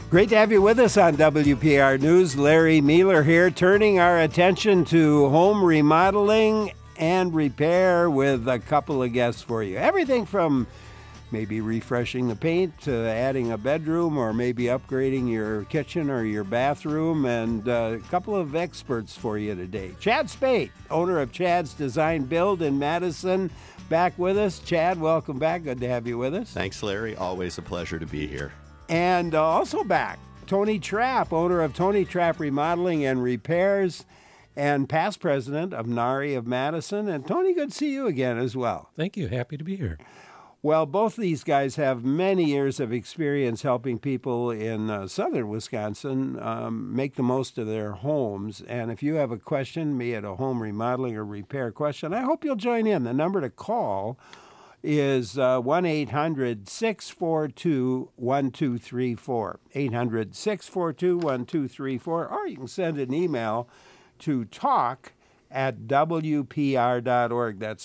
Great to have you with us on WPR News. Larry Mueller here, turning our attention to home remodeling and repair with a couple of guests for you. Everything from maybe refreshing the paint to adding a bedroom or maybe upgrading your kitchen or your bathroom, and a couple of experts for you today. Chad Spate, owner of Chad's Design Build in Madison, back with us. Chad, welcome back. Good to have you with us. Thanks, Larry. Always a pleasure to be here. And also back, Tony Trapp, owner of Tony Trapp Remodeling and Repairs and past president of NARI of Madison. And Tony, good to see you again as well. Thank you. Happy to be here. Well, both these guys have many years of experience helping people in southern Wisconsin make the most of their homes. And if you have a question, be it a home remodeling or repair question, I hope you'll join in. The number to call is 1-800-642-1234, 800-642-1234, or you can send an email to talk@wpr.org. That's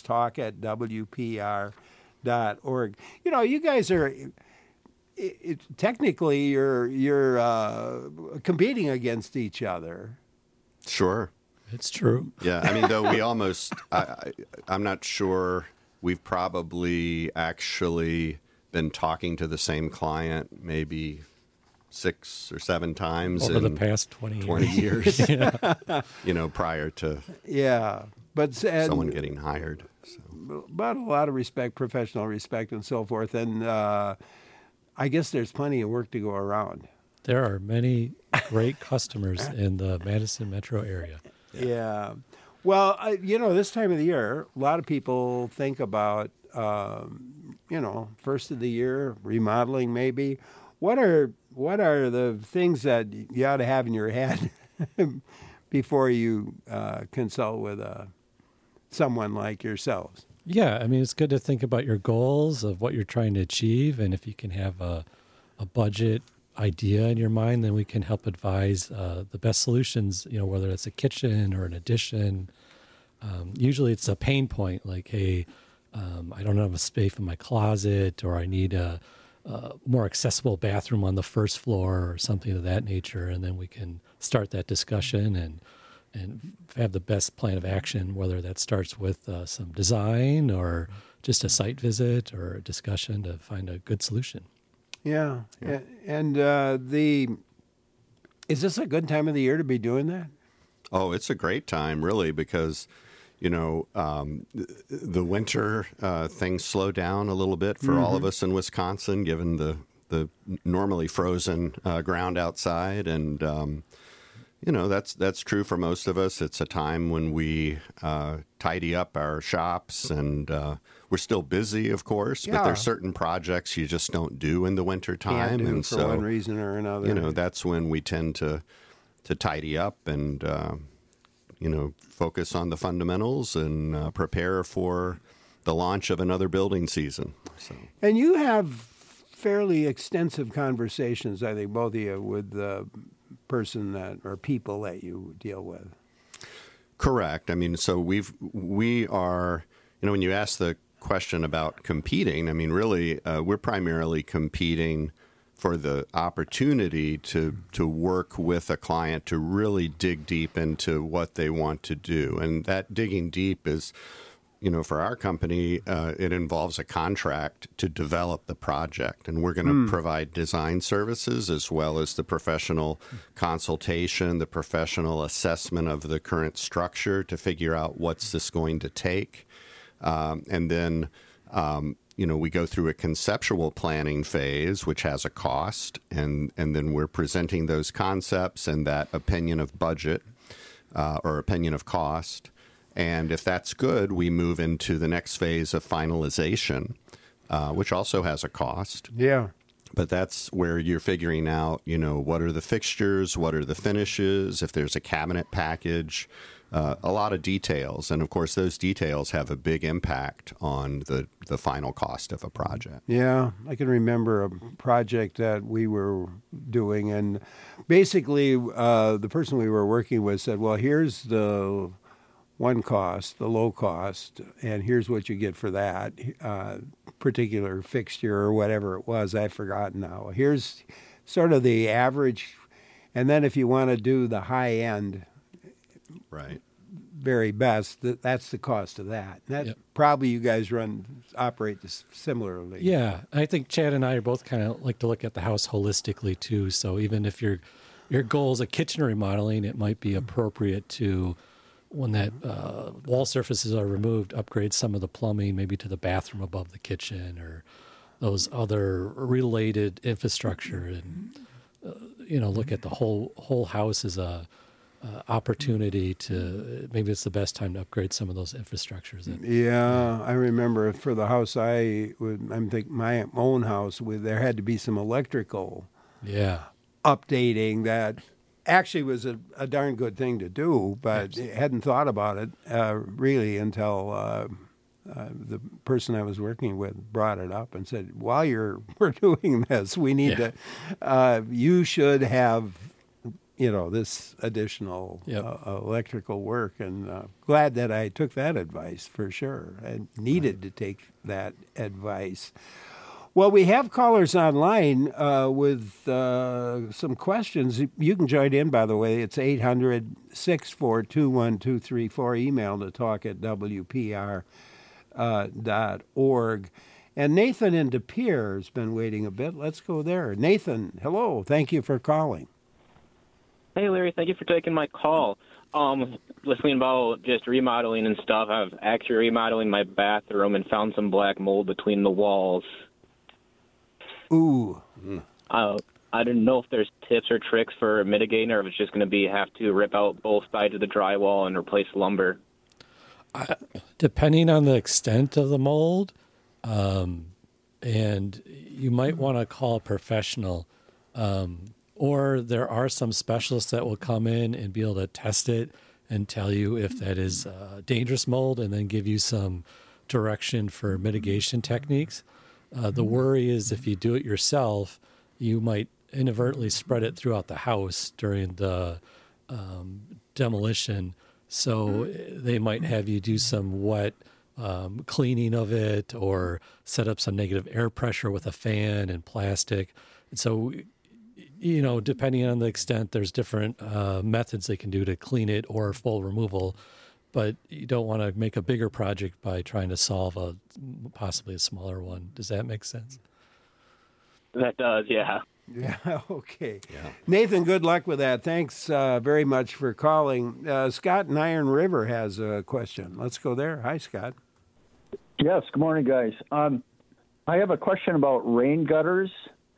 talk@wpr.org. You know, you guys are technically you're competing against each other. Sure. It's true. Yeah, I mean, though we almost, I'm not sure. We've probably actually been talking to the same client maybe 6 or 7 times over the past 20 years. Yeah. Prior to someone getting hired. So. But a lot of respect, professional respect, and so forth. And I guess there's plenty of work to go around. There are many great customers in the Madison metro area. Yeah. Well, this time of the year, a lot of people think about, first of the year, remodeling maybe. What are the things that you ought to have in your head before you consult with someone like yourselves? Yeah, I mean, it's good to think about your goals of what you're trying to achieve, and if you can have a budget idea in your mind, then we can help advise the best solutions, whether it's a kitchen or an addition. Usually it's a pain point, like, hey, I don't have a space in my closet, or I need a more accessible bathroom on the first floor or something of that nature, and then we can start that discussion and have the best plan of action, whether that starts with some design or just a site visit or a discussion to find a good solution. Yeah. And is this a good time of the year to be doing that? Oh, it's a great time, really, because, the winter, things slow down a little bit for all of us in Wisconsin, given the normally frozen ground outside. And, that's true for most of us. It's a time when we tidy up our shops, and we're still busy, of course, but there's certain projects you just don't do in the winter time. Can't do and for so, one reason or another. That's when we tend to tidy up and, focus on the fundamentals and prepare for the launch of another building season. So. And you have fairly extensive conversations, I think, both of you, with the person or people that you deal with. Correct. I mean, so we are, when you ask the question about competing, I mean, really, we're primarily competing for the opportunity to work with a client to really dig deep into what they want to do. And that digging deep is, for our company, it involves a contract to develop the project. And we're going to provide design services as well as the professional consultation, the professional assessment of the current structure to figure out what's this going to take. And then we go through a conceptual planning phase, which has a cost, and then we're presenting those concepts and that opinion of budget or opinion of cost. And if that's good, we move into the next phase of finalization, which also has a cost. Yeah. But that's where you're figuring out, what are the fixtures, what are the finishes, if there's a cabinet package, a lot of details. And, of course, those details have a big impact on the final cost of a project. Yeah, I can remember a project that we were doing. And basically, the person we were working with said, well, here's the one cost, the low cost, and here's what you get for that particular fixture or whatever it was. I've forgotten now. Here's sort of the average. And then if you want to do the high end, Right. very best, that's the cost of that. That probably you guys operate this similarly. Yeah, I think Chad and I are both kind of like to look at the house holistically too. So even if your goal is a kitchen remodeling, it might be appropriate to, when that wall surfaces are removed, upgrade some of the plumbing, maybe to the bathroom above the kitchen or those other related infrastructure, and look at the whole house as a opportunity to, maybe it's the best time to upgrade some of those infrastructures. Yeah, I remember for the house I'm thinking my own house, there had to be some electrical updating that actually was a darn good thing to do, but hadn't thought about it really until the person I was working with brought it up and said, while we're doing this, we need to, you should have this additional electrical work, and glad that I took that advice for sure. I needed to take that advice. Well, we have callers online with some questions. You can join in, by the way. It's 800-642-1234. Email to talk@wpr.org. And Nathan in De Pere has been waiting a bit. Let's go there. Nathan, hello. Thank you for calling. Hey, Larry, thank you for taking my call. Listening about just remodeling and stuff, I've actually remodeling my bathroom and found some black mold between the walls. Ooh. I didn't know if there's tips or tricks for mitigating, or if it's just going to have to rip out both sides of the drywall and replace lumber. Depending on the extent of the mold, and you might want to call a professional, or there are some specialists that will come in and be able to test it and tell you if that is dangerous mold, and then give you some direction for mitigation techniques. The worry is if you do it yourself, you might inadvertently spread it throughout the house during the demolition. So they might have you do some wet cleaning of it, or set up some negative air pressure with a fan and plastic. And so, depending on the extent, there's different methods they can do to clean it or full removal. But you don't want to make a bigger project by trying to solve possibly a smaller one. Does that make sense? That does, yeah. Yeah, okay. Yeah. Nathan, good luck with that. Thanks very much for calling. Scott in Iron River has a question. Let's go there. Hi, Scott. Yes, good morning, guys. I have a question about rain gutters.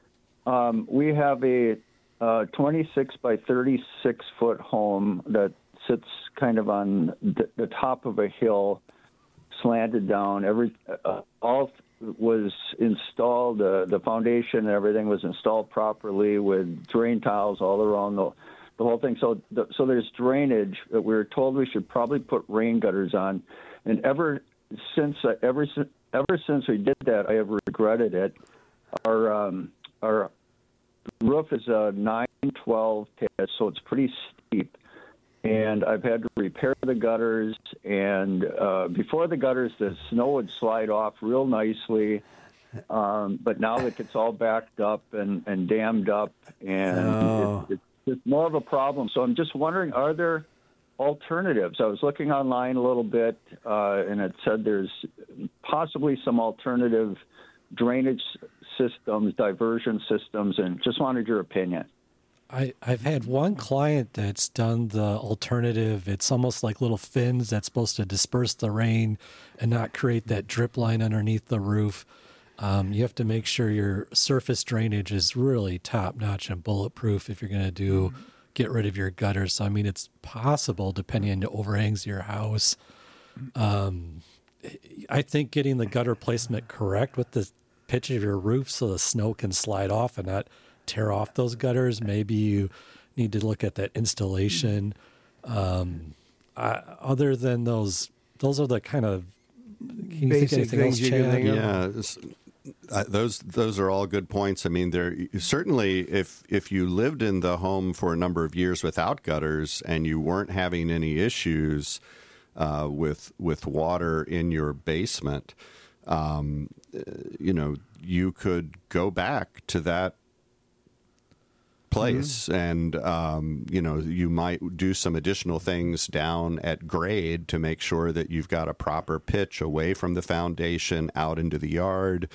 We have a 26 by 36 foot home that sits kind of on the top of a hill, slanted down. All was installed, the foundation and everything was installed properly with drain tiles all around the whole thing. So there's drainage that we were told we should probably put rain gutters on. And ever since we did that, I have regretted it. Our roof is a 9-12 pitch, so it's pretty steep. And I've had to repair the gutters, and before the gutters, the snow would slide off real nicely. But now that it's all backed up and dammed up, and it's more of a problem. So I'm just wondering, are there alternatives? I was looking online a little bit, and it said there's possibly some alternative drainage systems, diversion systems, and just wanted your opinion. I've had one client that's done the alternative. It's almost like little fins that's supposed to disperse the rain and not create that drip line underneath the roof. You have to make sure your surface drainage is really top-notch and bulletproof if you're going to get rid of your gutters. So, I mean, it's possible depending on the overhangs of your house. I think getting the gutter placement correct with the pitch of your roof so the snow can slide off and not tear off those gutters. Maybe you need to look at that installation. Other than those are the kind of, can you think of anything else, Chad? Yeah, those are all good points. I mean, certainly if you lived in the home for a number of years without gutters and you weren't having any issues with water in your basement, you could go back to that place. And, you might do some additional things down at grade to make sure that you've got a proper pitch away from the foundation out into the yard.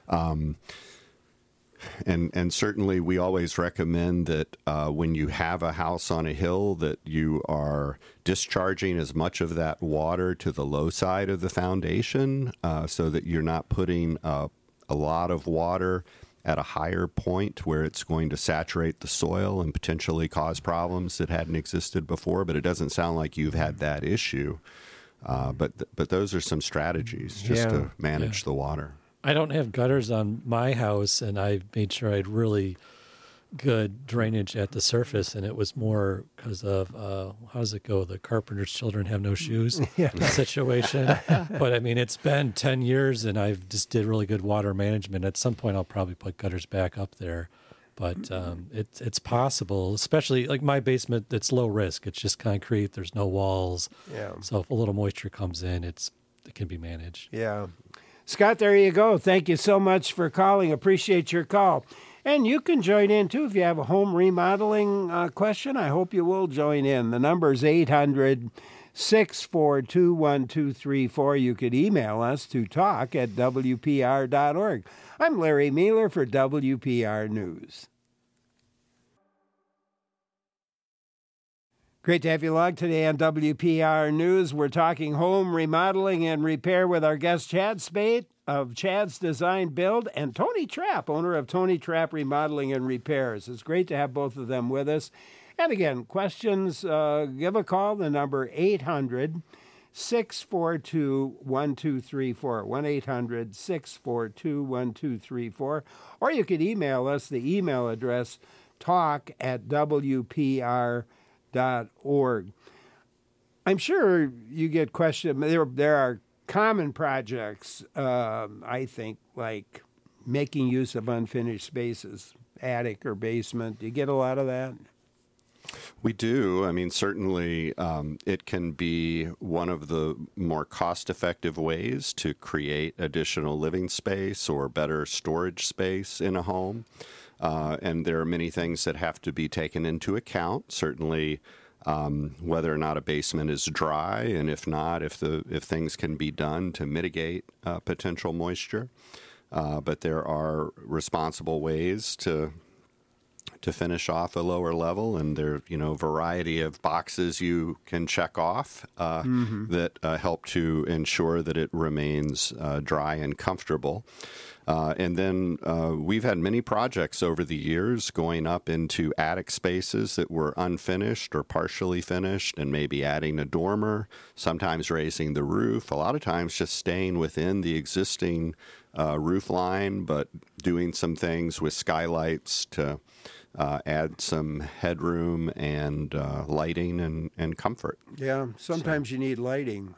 And certainly we always recommend that when you have a house on a hill that you are discharging as much of that water to the low side of the foundation so that you're not putting a lot of water at a higher point where it's going to saturate the soil and potentially cause problems that hadn't existed before. But it doesn't sound like you've had that issue. But those are some strategies just to manage the water. I don't have gutters on my house, and I made sure I had really good drainage at the surface, and it was more because of, how does it go? The carpenter's children have no shoes situation. But I mean, it's been 10 years, and I've just did really good water management. At some point, I'll probably put gutters back up there. But it's possible, especially like my basement, it's low risk. It's just concrete. There's no walls. Yeah. So if a little moisture comes in, it can be managed. Yeah. Scott, there you go. Thank you so much for calling. Appreciate your call. And you can join in, too, if you have a home remodeling question. I hope you will join in. The number is 800-642-1234. You could email us to talk@wpr.org. I'm Larry Mueller for WPR News. Great to have you along today on WPR News. We're talking home remodeling and repair with our guest Chad Spate of Chad's Design Build and Tony Trapp, owner of Tony Trapp Remodeling and Repairs. It's great to have both of them with us. And again, questions, give a call. The number 800-642-1234, 1-800-642-1234. Or you could email us, the email address, talk@wpr.org. I'm sure you get questions. There are common projects, I think, like making use of unfinished spaces, attic or basement. Do you get a lot of that? We do. I mean, certainly it can be one of the more cost-effective ways to create additional living space or better storage space in a home. And there are many things that have to be taken into account. Certainly, whether or not a basement is dry, and if not, if things can be done to mitigate potential moisture. But there are responsible ways to finish off a lower level, and there are a variety of boxes you can check off that help to ensure that it remains dry and comfortable. And then we've had many projects over the years going up into attic spaces that were unfinished or partially finished, and maybe adding a dormer, sometimes raising the roof, a lot of times just staying within the existing roof line, but doing some things with skylights to add some headroom and lighting and comfort. Yeah, sometimes you need lighting.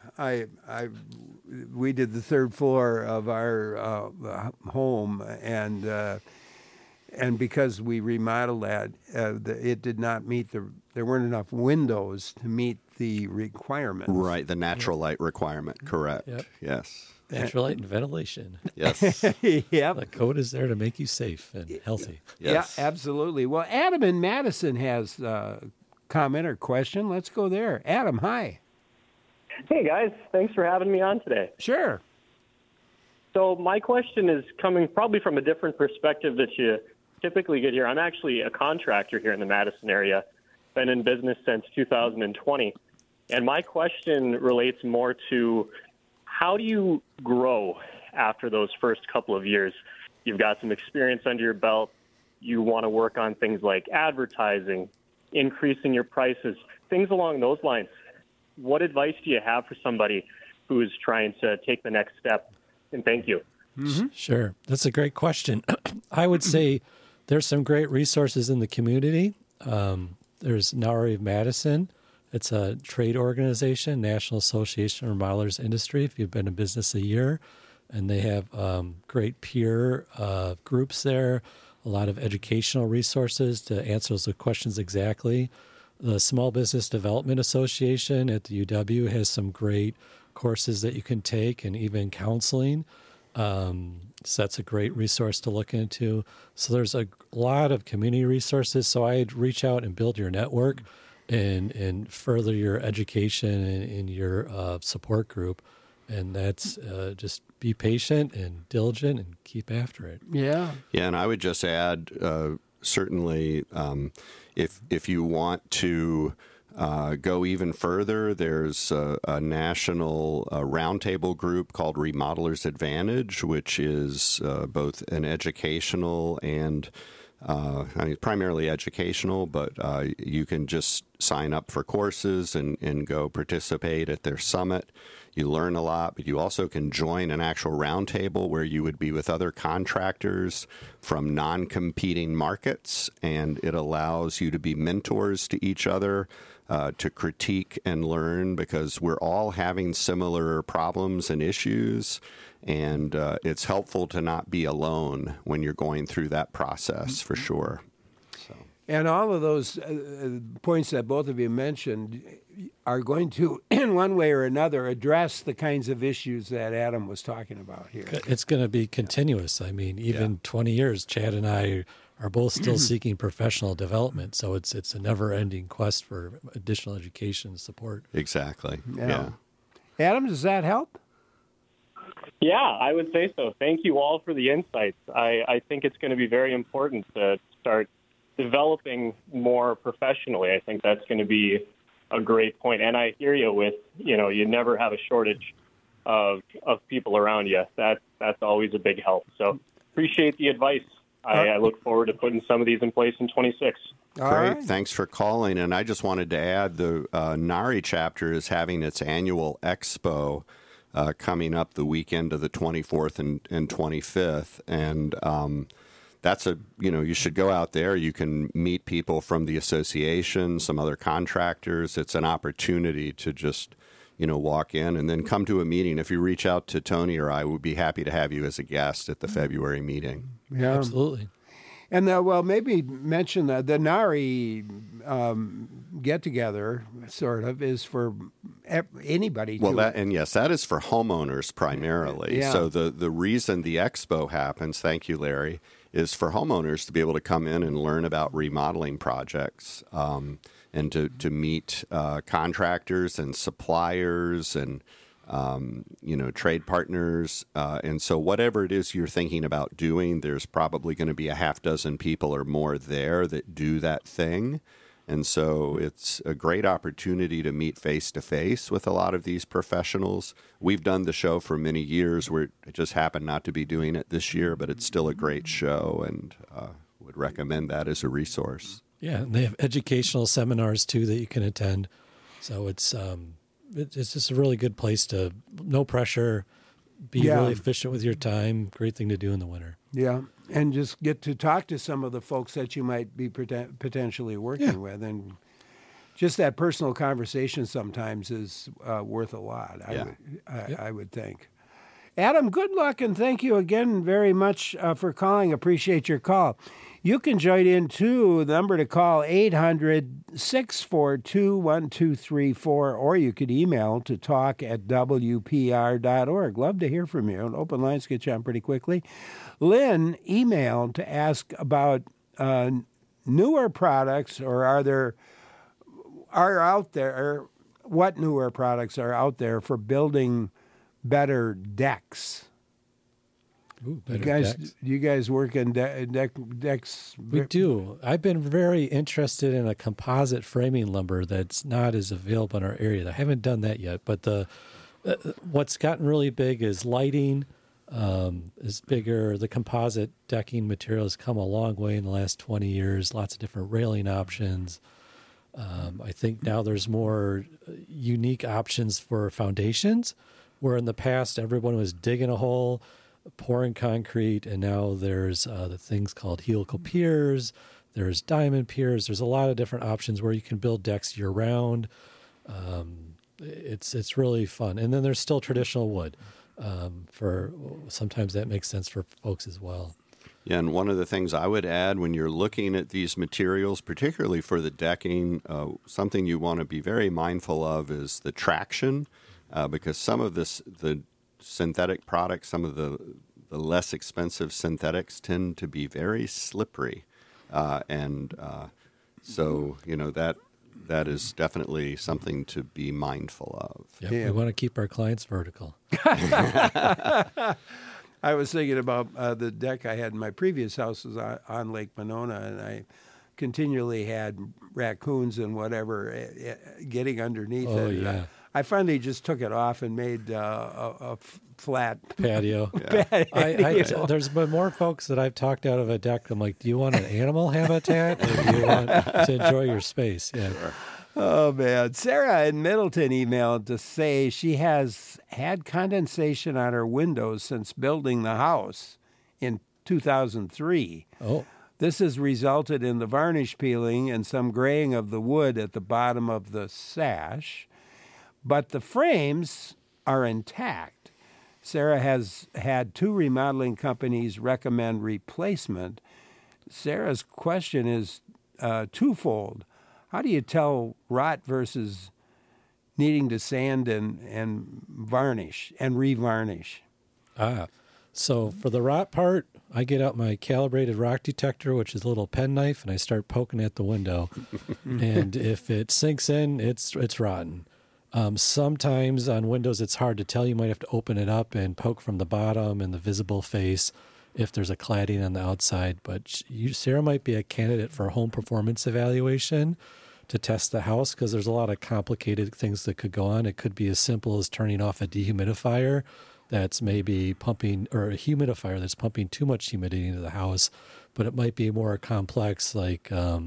We did the third floor of our home, and because we remodeled that, it did not meet there weren't enough windows to meet the requirements. Right, the natural light requirement, correct. Yep. Yes. Natural light and ventilation. Yes. Yep. The code is there to make you safe and healthy. Yes. Yeah, absolutely. Well, Adam in Madison has a comment or question. Let's go there. Adam, hi. Hey, guys. Thanks for having me on today. Sure. So my question is coming probably from a different perspective that you typically get here. I'm actually a contractor here in the Madison area. Been in business since 2020. And my question relates more to how do you grow after those first couple of years? You've got some experience under your belt. You want to work on things like advertising, increasing your prices, things along those lines. What advice do you have for somebody who is trying to take the next step? And thank you. Mm-hmm. Sure. That's a great question. I would say there's some great resources in the community. There's NARI of Madison. It's a trade organization, National Association of Remodelers Industry, if you've been in business a year. And they have great peer groups there, a lot of educational resources to answer those questions exactly. The Small Business Development Association at the UW has some great courses that you can take, and even counseling. So that's a great resource to look into. So there's a lot of community resources. So I'd reach out and build your network and further your education in your support group. And that's just be patient and diligent and keep after it. Yeah. Yeah, and I would just add, certainly, if you want to go even further, there's a national roundtable group called Remodelers Advantage, which is both an educational and primarily educational, but you can just sign up for courses and go participate at their summit. You learn a lot, but you also can join an actual roundtable where you would be with other contractors from non-competing markets, and it allows you to be mentors to each other, to critique and learn, because we're all having similar problems and issues, and it's helpful to not be alone when you're going through that process, for sure. So. And all of those points that both of you mentioned are going to, in one way or another, address the kinds of issues that Adam was talking about here. It's going to be continuous. I mean, even 20 years, Chad and I are both still seeking professional development. So it's a never-ending quest for additional education and support. Exactly. Yeah. Adam, does that help? Yeah, I would say so. Thank you all for the insights. I think it's going to be very important to start developing more professionally. I think that's going to be a great point. And I hear you with, you never have a shortage of people around you. That's always a big help. So appreciate the advice. I look forward to putting some of these in place in 26. Great. Right. Thanks for calling. And I just wanted to add the NARI chapter is having its annual expo coming up the weekend of the 24th and 25th. And that's you should go out there. You can meet people from the association, some other contractors. It's an opportunity to just, walk in and then come to a meeting. If you reach out to Tony or I, we'd be happy to have you as a guest at the February meeting. Yeah, absolutely. And maybe mention the NARI get-together, sort of, is for anybody. Well, that is for homeowners primarily. Yeah. So the reason the expo happens, thank you, Larry, is for homeowners to be able to come in and learn about remodeling projects, and to meet contractors and suppliers and trade partners. And so whatever it is you're thinking about doing, there's probably going to be a half dozen people or more there that do that thing. And so it's a great opportunity to meet face-to-face with a lot of these professionals. We've done the show for many years. We just happen not to be doing it this year, but it's still a great show, and would recommend that as a resource. Yeah, and they have educational seminars, too, that you can attend. So it's just a really good place to, no pressure, be really efficient with your time. Great thing to do in the winter. Yeah, and just get to talk to some of the folks that you might be potentially working with. And just that personal conversation sometimes is worth a lot, I would think. Adam, good luck, and thank you again very much for calling. Appreciate your call. You can join in, too. The number to call, 800-642-1234, or you could email to talk@wpr.org. Love to hear from you. Open lines get you on pretty quickly. Lynn emailed to ask about newer products, or what newer products are out there for building better decks. Ooh, better decks. You guys work in decks? We do. I've been very interested in a composite framing lumber that's not as available in our area. I haven't done that yet, but what's gotten really big is lighting is bigger. The composite decking material has come a long way in the last 20 years. Lots of different railing options. I think now there's more unique options for foundations, where in the past everyone was digging a hole, pouring concrete, and now there's the things called helical piers, there's diamond piers, there's a lot of different options where you can build decks year-round. It's really fun. And then there's still traditional wood. Sometimes that makes sense for folks as well. Yeah, and one of the things I would add when you're looking at these materials, particularly for the decking, something you want to be very mindful of is the traction, because some of the synthetic products, some of the less expensive synthetics tend to be very slippery. So, that is definitely something to be mindful of. Yep, Yeah. we want to keep our clients vertical. I was thinking about the deck I had in my previous house was on Lake Monona, and I continually had raccoons and whatever getting underneath Oh, it. yeah. I finally just took it off and made a flat Patio. patio. There's been more folks that I've talked out of a deck. I'm like, do you want an animal habitat or do you want to enjoy your space? Yeah. Oh, man. Sarah in Middleton emailed to say she has had condensation on her windows since building the house in 2003. Oh, This has resulted in the varnish peeling and some graying of the wood at the bottom of the sash, but the frames are intact. Sarah has had 2 remodeling companies recommend replacement. Sarah's question is twofold. How do you tell rot versus needing to sand and varnish and revarnish? So for the rot part, I get out my calibrated rock detector, which is a little penknife, and I start poking at the window. And if it sinks in, it's rotten. Sometimes on windows, it's hard to tell. You might have to open it up and poke from the bottom and the visible face if there's a cladding on the outside. But Sarah might be a candidate for a home performance evaluation to test the house because there's a lot of complicated things that could go on. It could be as simple as turning off a dehumidifier that's maybe pumping, or a humidifier that's pumping too much humidity into the house, but it might be more complex, like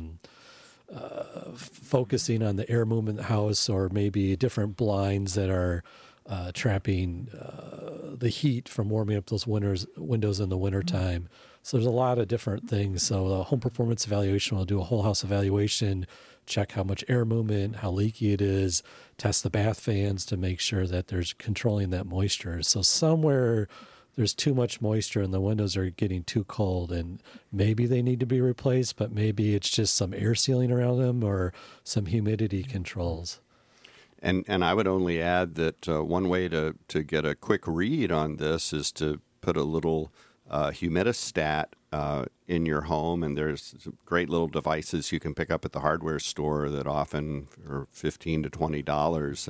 focusing on the air movement in the house, or maybe different blinds that are trapping the heat from warming up those windows in the wintertime. So there's a lot of different things. So the home performance evaluation will do a whole house evaluation, check how much air movement, how leaky it is, test the bath fans to make sure that there's controlling that moisture. So somewhere there's too much moisture and the windows are getting too cold, and maybe they need to be replaced, but maybe it's just some air sealing around them or some humidity controls. And I would only add that one way to get a quick read on this is to put a little humidistat in your home, and there's great little devices you can pick up at the hardware store that often are $15 to $20,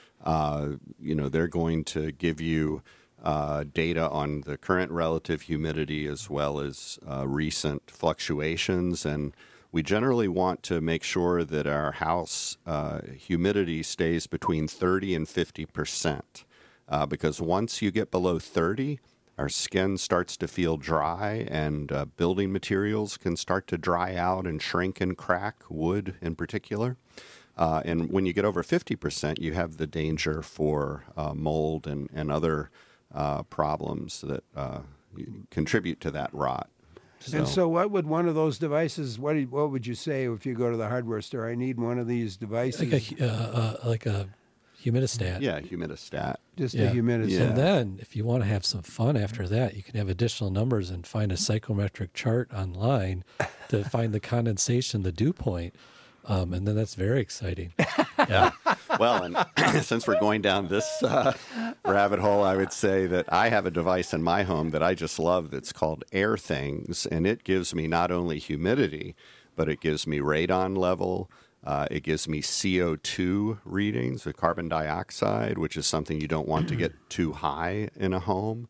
and they're going to give you data on the current relative humidity as well as recent fluctuations. And we generally want to make sure that our house humidity stays between 30 and 50%, because once you get below 30, our skin starts to feel dry, and building materials can start to dry out and shrink and crack, wood in particular. And when you get over 50%, you have the danger for mold and other problems that contribute to that rot. And so what would one of those devices, what would you say if you go to the hardware store, I need one of these devices? Like a humidistat. Yeah, humidistat. Just Yeah. a humidistat. Yeah. And then if you want to have some fun after that, you can have additional numbers and find a psychometric chart online to find the condensation, the dew point. And then that's very exciting. Yeah. Well, and since we're going down this rabbit hole, I would say that I have a device in my home that I just love that's called AirThings, and it gives me not only humidity, but it gives me radon level. It gives me CO2 readings, with carbon dioxide, which is something you don't want to get too high in a home.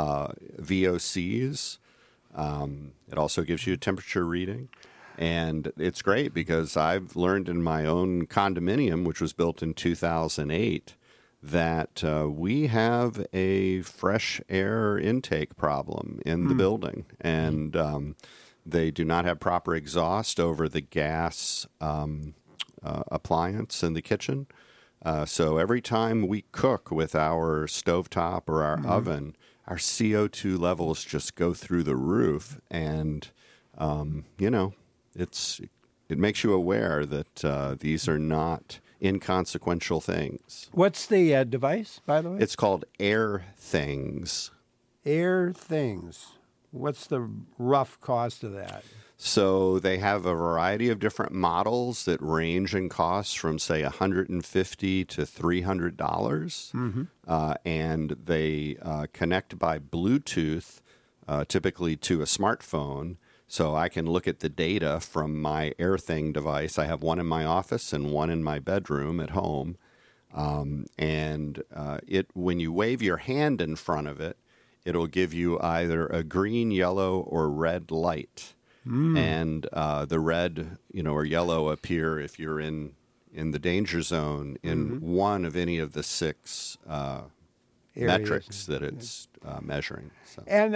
VOCs. It also gives you a temperature reading. And it's great because I've learned in my own condominium, which was built in 2008, that we have a fresh air intake problem in the building. And they do not have proper exhaust over the gas appliance in the kitchen. So every time we cook with our stovetop or our oven, our CO2 levels just go through the roof. And, it makes you aware that these are not inconsequential things. What's the device, by the way? It's called AirThings. AirThings. What's the rough cost of that? So they have a variety of different models that range in cost from, say, $150 to $300. And they connect by Bluetooth typically to a smartphone. So I can look at the data from my AirThing device. I have one in my office and one in my bedroom at home. When you wave your hand in front of it, it'll give you either a green, yellow, or red light. And the red, or yellow appear if you're in the danger zone in one of any of the 6 metrics that it's measuring. So. And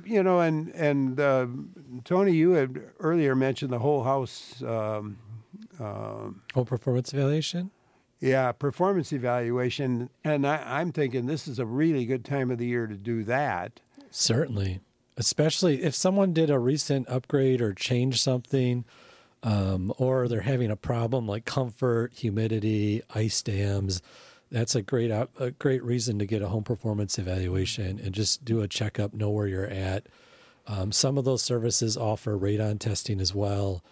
Tony, you had earlier mentioned the whole house. Home performance evaluation. Yeah, performance evaluation, and I'm thinking this is a really good time of the year to do that. Certainly, especially if someone did a recent upgrade or changed something, or they're having a problem like comfort, humidity, ice dams. That's a great reason to get a home performance evaluation and just do a checkup, know where you're at. Some of those services offer radon testing as well.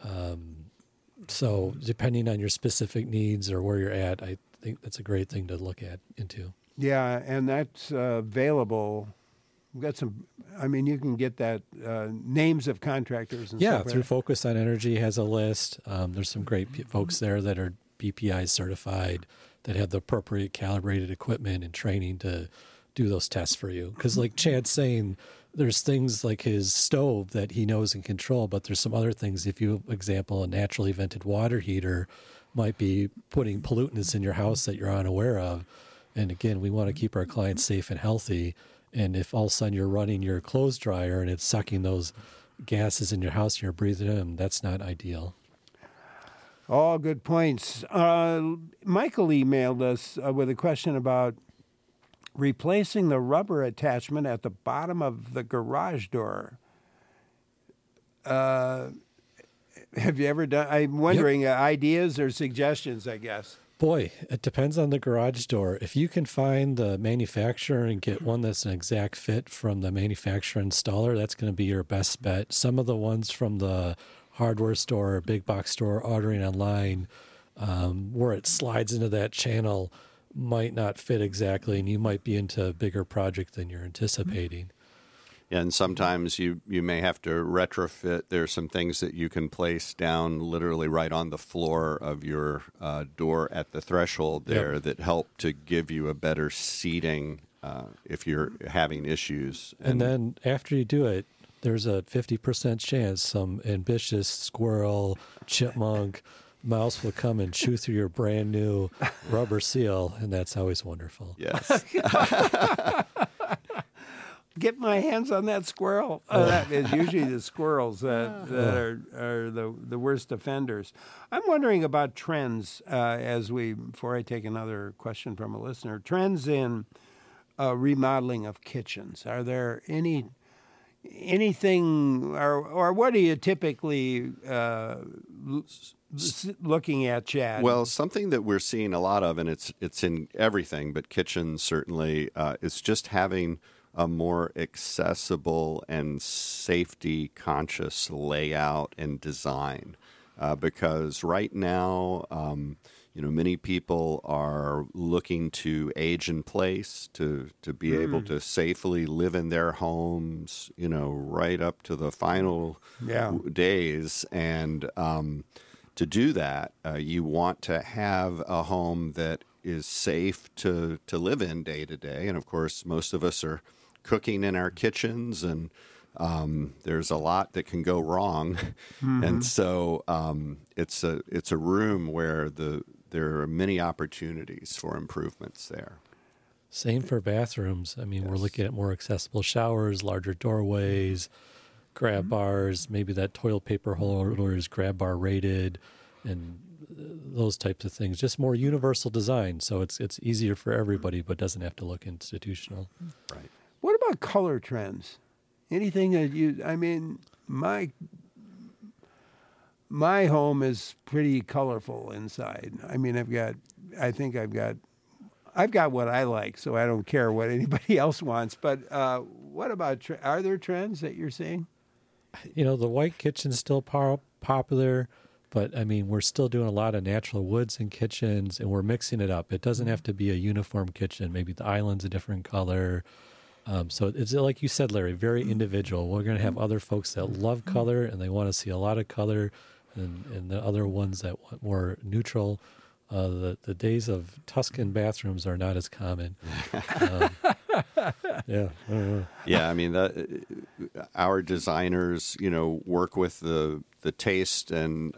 So depending on your specific needs or where you're at, I think that's a great thing to look into. Yeah, and that's available. We've got you can get that names of contractors and stuff. Yeah, through Focus on Energy has a list. There's some great folks there that are BPI certified, that have the appropriate calibrated equipment and training to do those tests for you. Because like Chad's saying, there's things like his stove that he knows and control, but there's some other things. If you, example, a naturally vented water heater might be putting pollutants in your house that you're unaware of. And again, we want to keep our clients safe and healthy. And if all of a sudden you're running your clothes dryer and it's sucking those gases in your house and you're breathing in them, that's not ideal. All good points. Michael emailed us with a question about replacing the rubber attachment at the bottom of the garage door. Have you ever done? I'm wondering ideas or suggestions, I guess. Boy, it depends on the garage door. If you can find the manufacturer and get one that's an exact fit from the manufacturer installer, that's going to be your best bet. Some of the ones from the hardware store or big box store ordering online, where it slides into that channel, might not fit exactly, and you might be into a bigger project than you're anticipating. And sometimes you may have to retrofit. There's some things that you can place down literally right on the floor of your door at the threshold there that help to give you a better seating if you're having issues. And then after you do it, there's a 50% chance some ambitious squirrel, chipmunk, mouse will come and chew through your brand new rubber seal, and that's always wonderful. Yes. Get my hands on that squirrel. That is usually the squirrels that are the worst offenders. I'm wondering about trends before I take another question from a listener, trends in remodeling of kitchens. Are there anything, or what are you typically looking at, Chad? Well, something that we're seeing a lot of, and it's in everything, but kitchens certainly, is just having a more accessible and safety-conscious layout and design. Because right now, many people are looking to age in place, to be able to safely live in their homes, right up to the final days. And to do that, you want to have a home that is safe to live in day to day. And of course, most of us are cooking in our kitchens, and there's a lot that can go wrong. And so it's a room where there are many opportunities for improvements there. Same for bathrooms. I mean, we're looking at more accessible showers, larger doorways, grab bars, maybe that toilet paper holder is grab bar rated, and those types of things. Just more universal design, so it's easier for everybody, but doesn't have to look institutional. Right. What about color trends? Anything that my home is pretty colorful inside. I mean, I've got what I like, so I don't care what anybody else wants. But what about, are there trends that you're seeing? The white kitchen's still popular, but I mean, we're still doing a lot of natural woods in kitchens, and we're mixing it up. It doesn't have to be a uniform kitchen. Maybe the island's a different color. So it's like you said, Larry, very individual. We're going to have other folks that love color and they want to see a lot of color, and the other ones that want more neutral. The days of Tuscan bathrooms are not as common. Yeah. Yeah, I mean, our designers, work with the taste and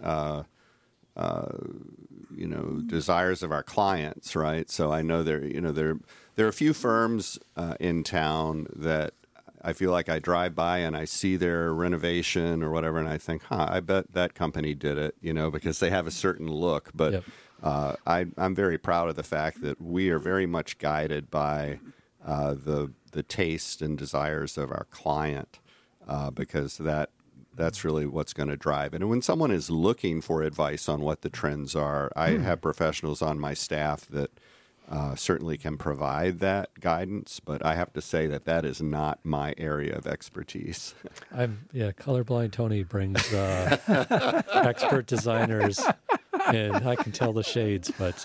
desires of our clients, right? So I know there are a few firms in town that I feel like I drive by and I see their renovation or whatever, and I think, I bet that company did it, because they have a certain look. But Yep. I'm very proud of the fact that we are very much guided by the taste and desires of our client, because that's really what's going to drive it. And when someone is looking for advice on what the trends are, I have professionals on my staff that certainly can provide that guidance, but I have to say that is not my area of expertise. Colorblind Tony brings expert designers, and I can tell the shades, but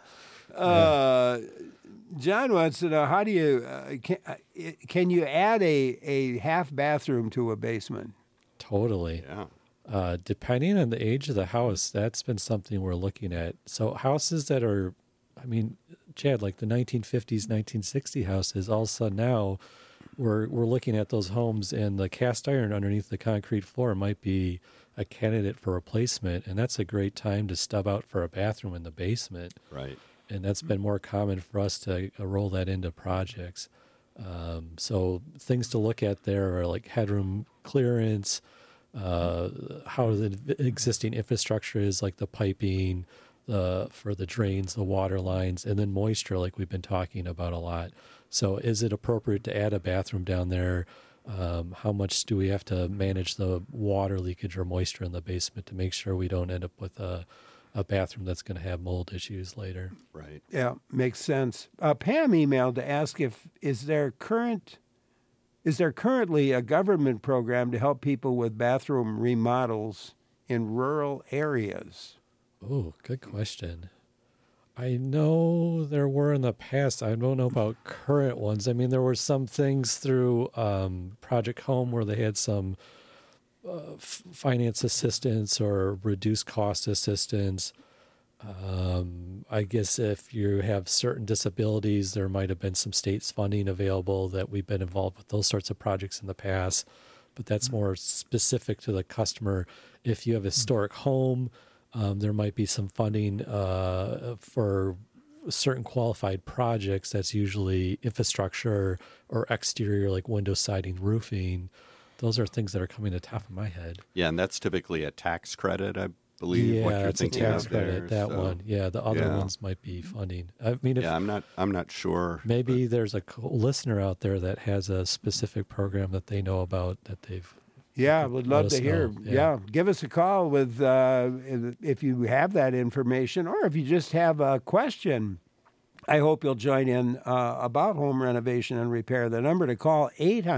John wants to know, how do you can you add a half bathroom to a basement? totally. Yeah. Depending on the age of the house, that's been something we're looking at. So houses that are, Chad, like the 1950s, 1960 houses, all of a sudden now we're looking at those homes, and the cast iron underneath the concrete floor might be a candidate for replacement, and that's a great time to stub out for a bathroom in the basement. Right. And that's been more common for us to roll that into projects. So things to look at there are like headroom clearance, how the existing infrastructure is, like the piping, for the drains, the water lines, and then moisture, like we've been talking about a lot. So is it appropriate to add a bathroom down there? How much do we have to manage the water leakage or moisture in the basement to make sure we don't end up with a bathroom that's going to have mold issues later? Right. Yeah, makes sense. Pam emailed to ask is there currently a government program to help people with bathroom remodels in rural areas? Oh, good question. I know there were in the past. I don't know about current ones. There were some things through Project Home where they had some finance assistance or reduced cost assistance. I guess if you have certain disabilities, there might have been some states funding available that we've been involved with those sorts of projects in the past, but that's more specific to the customer. If you have a historic home, there might be some funding for certain qualified projects. That's usually infrastructure or exterior, like window siding, roofing. Those are things that are coming to the top of my head. Yeah, and that's typically a tax credit, I believe. What you're it's a thinking tax of credit. there, That one. Yeah, the other ones might be funding. I'm not sure. Maybe there's a listener out there that has a specific program that they know about that they've. Yeah, would love to hear. know. Yeah, give us a call with if you have that information, or if you just have a question. I hope you'll join in about home renovation and repair. The number to call,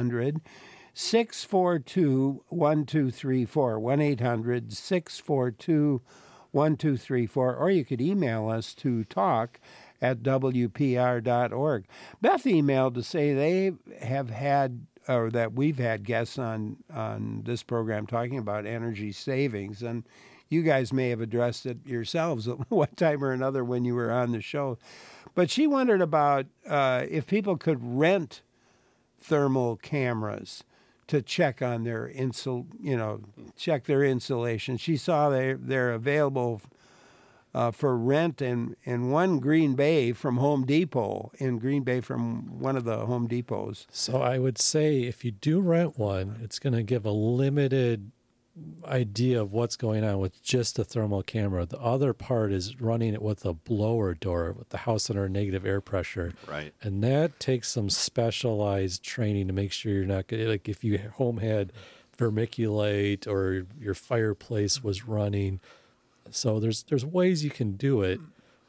800-642-1234, 1-800-642-1234, or you could email us to talk@wpr.org. Beth emailed to say they have had, or that we've had guests on this program talking about energy savings, and you guys may have addressed it yourselves at one time or another when you were on the show. But she wondered about if people could rent thermal cameras to check on their check their insulation. She saw they're available for rent in one Green Bay from Home Depot, in Green Bay from one of the Home Depots. So I would say if you do rent one, it's going to give a limited idea of what's going on with just the thermal camera. The other part is running it with a blower door with the house under negative air pressure. Right. And that takes some specialized training to make sure you're not going to, like if your home had vermiculite or your fireplace was running. So there's ways you can do it.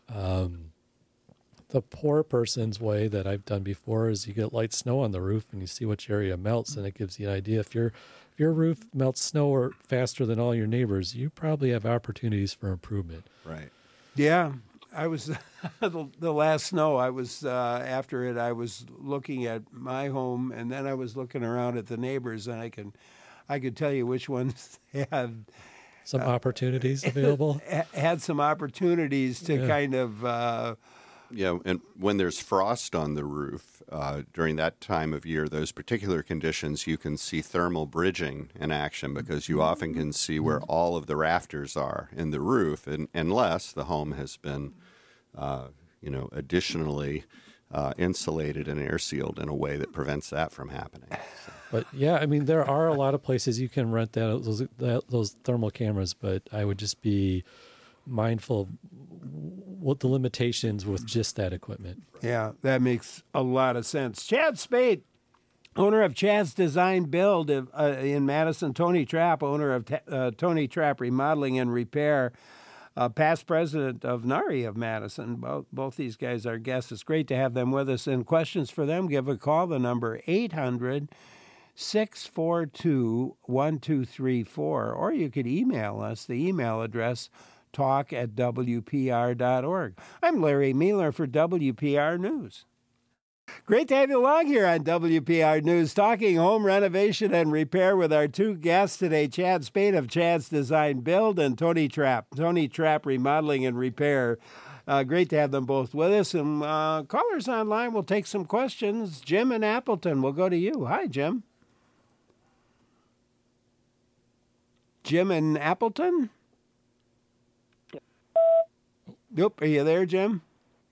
The poor person's way that I've done before is you get light snow on the roof and you see which area melts, and it gives you an idea. If your roof melts snow faster than all your neighbors, you probably have opportunities for improvement. Right. Yeah. I was the last snow. I was after it. I was looking at my home, and then I was looking around at the neighbors, and I could tell you which ones had some opportunities available. Had some opportunities to kind of. Yeah, and when there's frost on the roof during that time of year, those particular conditions, you can see thermal bridging in action because you often can see where all of the rafters are in the roof, unless the home has been, additionally insulated and air sealed in a way that prevents that from happening. So. But yeah, I mean, there are a lot of places you can rent those thermal cameras, but I would just be mindful of what the limitations with just that equipment. Yeah, that makes a lot of sense. Chad Spade, owner of Chad's Design Build in Madison, Tony Trapp, owner of Tony Trapp Remodeling and Repair, past president of NARI of Madison. Both these guys are guests. It's great to have them with us. And questions for them, give a call. The number 800-642-1234, or you could email us. The email address talk@wpr.org. I'm Larry Mealer for WPR News. Great to have you along here on WPR News, talking home renovation and repair with our two guests today, Chad Spade of Chad's Design Build and Tony Trapp Remodeling and Repair. Great to have them both with us. And callers online will take some questions. Jim in Appleton, we'll go to you. Hi, Jim. Jim in Appleton? Nope. Are you there, Jim?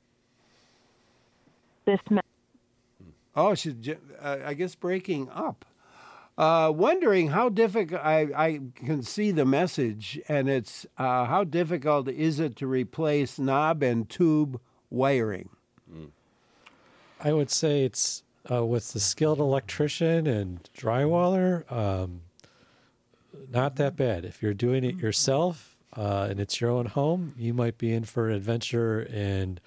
Oh, she's, I guess, breaking up. Wondering how difficult, I can see the message, and it's how difficult is it to replace knob and tube wiring? I would say it's with the skilled electrician and drywaller, not that bad. If you're doing it yourself, and it's your own home, you might be in for an adventure, and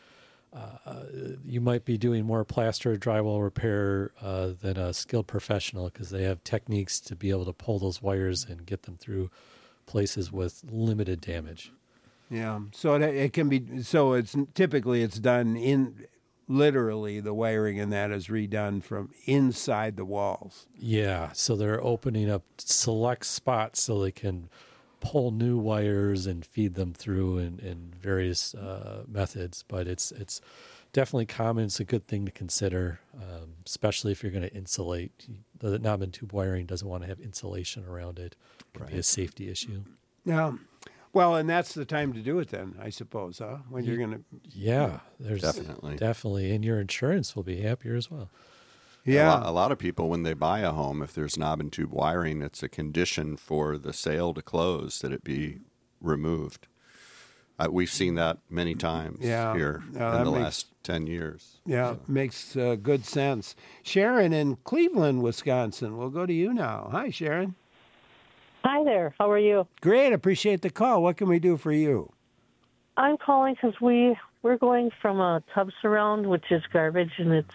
you might be doing more plaster drywall repair than a skilled professional, because they have techniques to be able to pull those wires and get them through places with limited damage. Yeah, so it can be. So it's typically done in literally the wiring, and that is redone from inside the walls. Yeah, so they're opening up select spots so they can pull new wires and feed them through in various methods, but it's definitely common. It's a good thing to consider, especially if you're going to insulate. The knob and tube wiring doesn't want to have insulation around it. It can be a safety issue. Yeah. Well, and that's the time to do it then, I suppose, huh? When you're going to... Yeah, there's definitely. And your insurance will be happier as well. Yeah. A lot of people, when they buy a home, if there's knob and tube wiring, it's a condition for the sale to close that it be removed. We've seen that many times here in the last 10 years. Yeah, makes good sense. Sharon in Cleveland, Wisconsin. We'll go to you now. Hi, Sharon. Hi there. How are you? Great. Appreciate the call. What can we do for you? I'm calling because we're going from a tub surround, which is garbage, and it's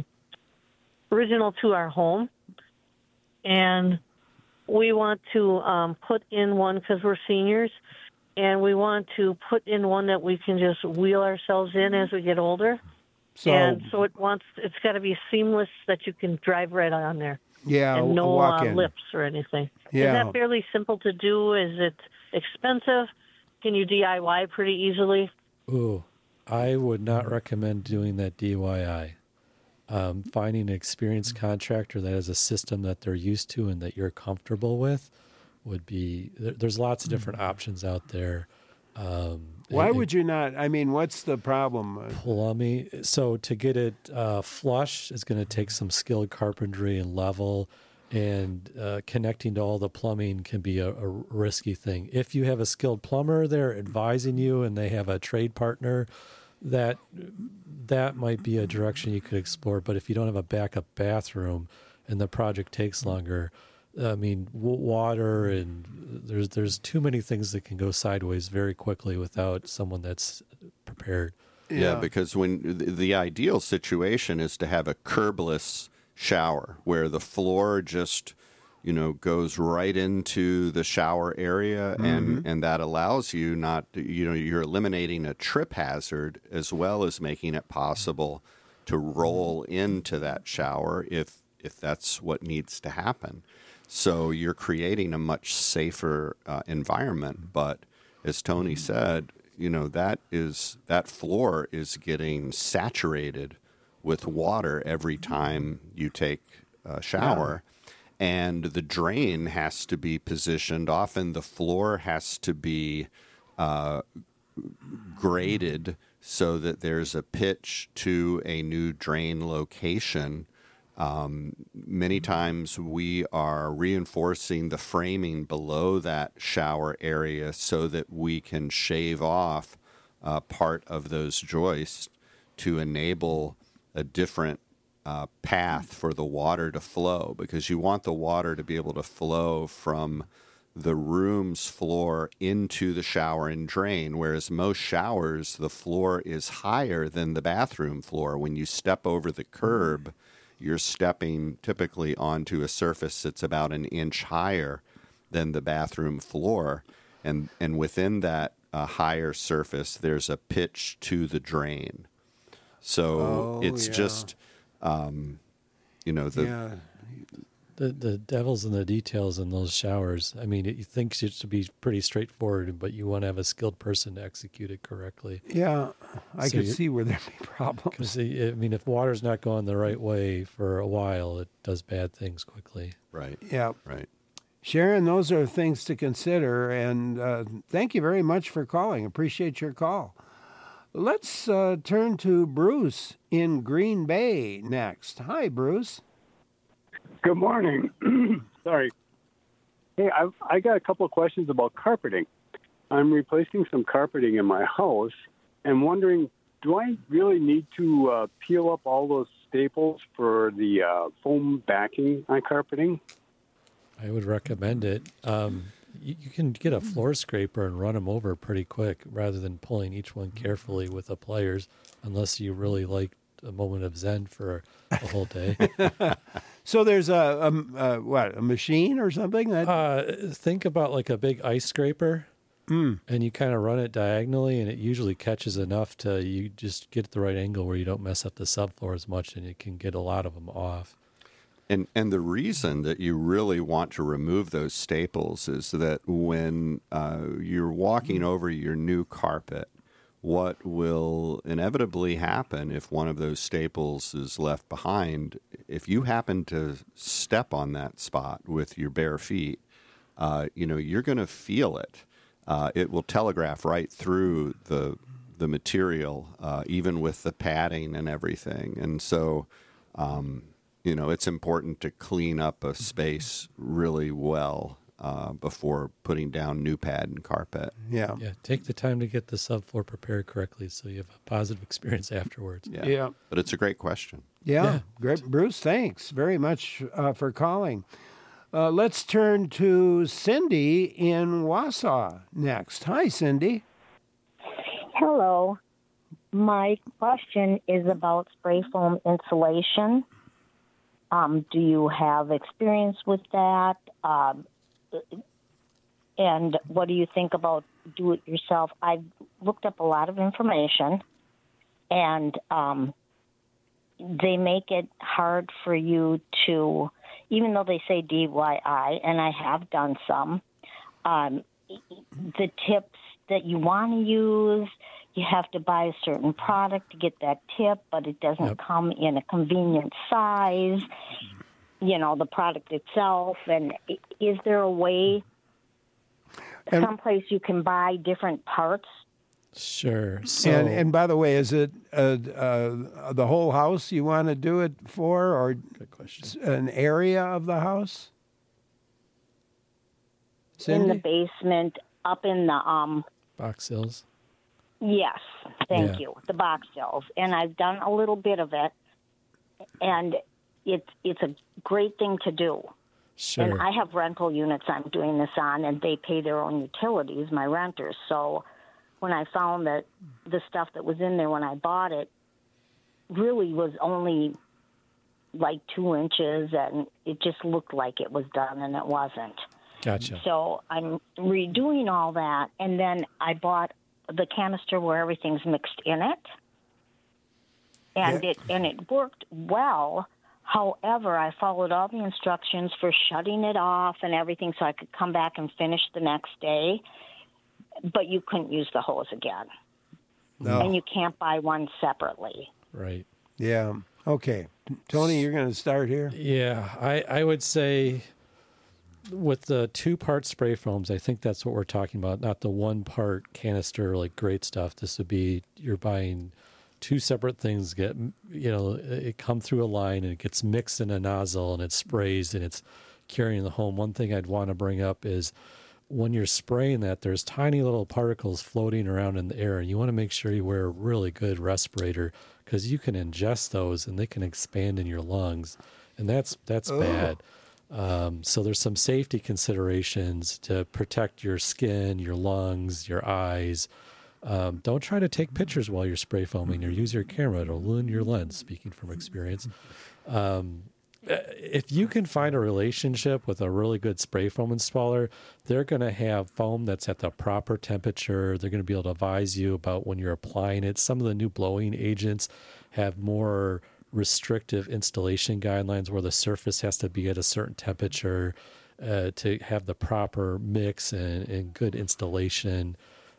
original to our home. And we want to put in one because we're seniors, and we want to put in one that we can just wheel ourselves in as we get older. So it's got to be seamless that you can drive right on there. Yeah, and no lips or anything. Yeah. Is that fairly simple to do? Is it expensive? Can you DIY pretty easily? Ooh, I would not recommend doing that DIY. Finding an experienced contractor that has a system that they're used to and that you're comfortable with would be. There's lots of different options out there. Why would you not? I mean, what's the problem? Plumbing. So to get it flush is going to take some skilled carpentry and level, and connecting to all the plumbing can be a risky thing. If you have a skilled plumber there advising you and they have a trade partner, that might be a direction you could explore. But if you don't have a backup bathroom and the project takes longer, I mean, water and there's too many things that can go sideways very quickly without someone that's prepared. Yeah, because when the ideal situation is to have a curbless shower where the floor just goes right into the shower area, and that allows you not to, you're eliminating a trip hazard as well as making it possible to roll into that shower if that's what needs to happen. So you're creating a much safer environment. But as Tony said, that floor is getting saturated with water every time you take a shower. And the drain has to be positioned. Often the floor has to be graded so that there's a pitch to a new drain location. Many times we are reinforcing the framing below that shower area so that we can shave off part of those joists to enable a different path for the water to flow, because you want the water to be able to flow from the room's floor into the shower and drain, whereas most showers, the floor is higher than the bathroom floor. When you step over the curb, you're stepping typically onto a surface that's about an inch higher than the bathroom floor. And within that higher surface, there's a pitch to the drain. So it's just, The devil's in the details in those showers. I mean, you think it should be pretty straightforward, but you want to have a skilled person to execute it correctly. Yeah, I could see where there'd be problems. Because, I mean, if water's not going the right way for a while, it does bad things quickly. Right. Yeah. Right. Sharon, those are things to consider, and thank you very much for calling. Appreciate your call. Let's turn to Bruce in Green Bay next. Hi, Bruce. Good morning. Sorry. Hey, I got a couple of questions about carpeting. I'm replacing some carpeting in my house and wondering, do I really need to peel up all those staples for the foam backing on carpeting? I would recommend it. You can get a floor scraper and run them over pretty quick rather than pulling each one carefully with the pliers, unless you really like a moment of zen for a whole day. So there's a machine or something that think about like a big ice scraper, and you kind of run it diagonally, and it usually catches enough to you just get the right angle where you don't mess up the subfloor as much, and you can get a lot of them off. And the reason that you really want to remove those staples is that when you're walking over your new carpet, what will inevitably happen if one of those staples is left behind, if you happen to step on that spot with your bare feet, you're going to feel it. It will telegraph right through the material, even with the padding and everything. And so, it's important to clean up a space really well before putting down new pad and carpet. Yeah. Take the time to get the subfloor prepared correctly so you have a positive experience afterwards. Yeah. But it's a great question. Yeah. Great, Bruce. Thanks very much for calling. Let's turn to Cindy in Wausau next. Hi, Cindy. Hello. My question is about spray foam insulation. Do you have experience with that? And what do you think about do-it-yourself? I've looked up a lot of information, and they make it hard for you to, even though they say DIY, and I have done some, the tips that you want to use, you have to buy a certain product to get that tip, but it doesn't come in a convenient size, the product itself. And is there a way, someplace you can buy different parts? Sure. So, and by the way, is it the whole house you want to do it for, or an area of the house? Cindy? In the basement, up in the box hills. Yes, thank you. The box shelves, and I've done a little bit of it, and it's a great thing to do. Sure. And I have rental units I'm doing this on, and they pay their own utilities, my renters. So when I found that the stuff that was in there when I bought it really was only like 2 inches, and it just looked like it was done, and it wasn't. Gotcha. So I'm redoing all that, and then I bought the canister where everything's mixed in it, and it worked well. However, I followed all the instructions for shutting it off and everything so I could come back and finish the next day, but you couldn't use the hose again. No. And you can't buy one separately. Right. Yeah. Okay. Tony, you're going to start here? Yeah, I would say with the 2-part spray foams, I think that's what we're talking about, not the 1-part canister, like great stuff. This would be, you're buying 2 separate things, it come through a line and it gets mixed in a nozzle and it sprays and it's carrying the home. One thing I'd want to bring up is when you're spraying that, there's tiny little particles floating around in the air, and you want to make sure you wear a really good respirator because you can ingest those and they can expand in your lungs, and that's bad. So there's some safety considerations to protect your skin, your lungs, your eyes. Don't try to take pictures while you're spray foaming or use your camera. It'll ruin your lens, speaking from experience. If you can find a relationship with a really good spray foam installer, they're going to have foam that's at the proper temperature. They're going to be able to advise you about when you're applying it. Some of the new blowing agents have more restrictive installation guidelines where the surface has to be at a certain temperature to have the proper mix and good installation.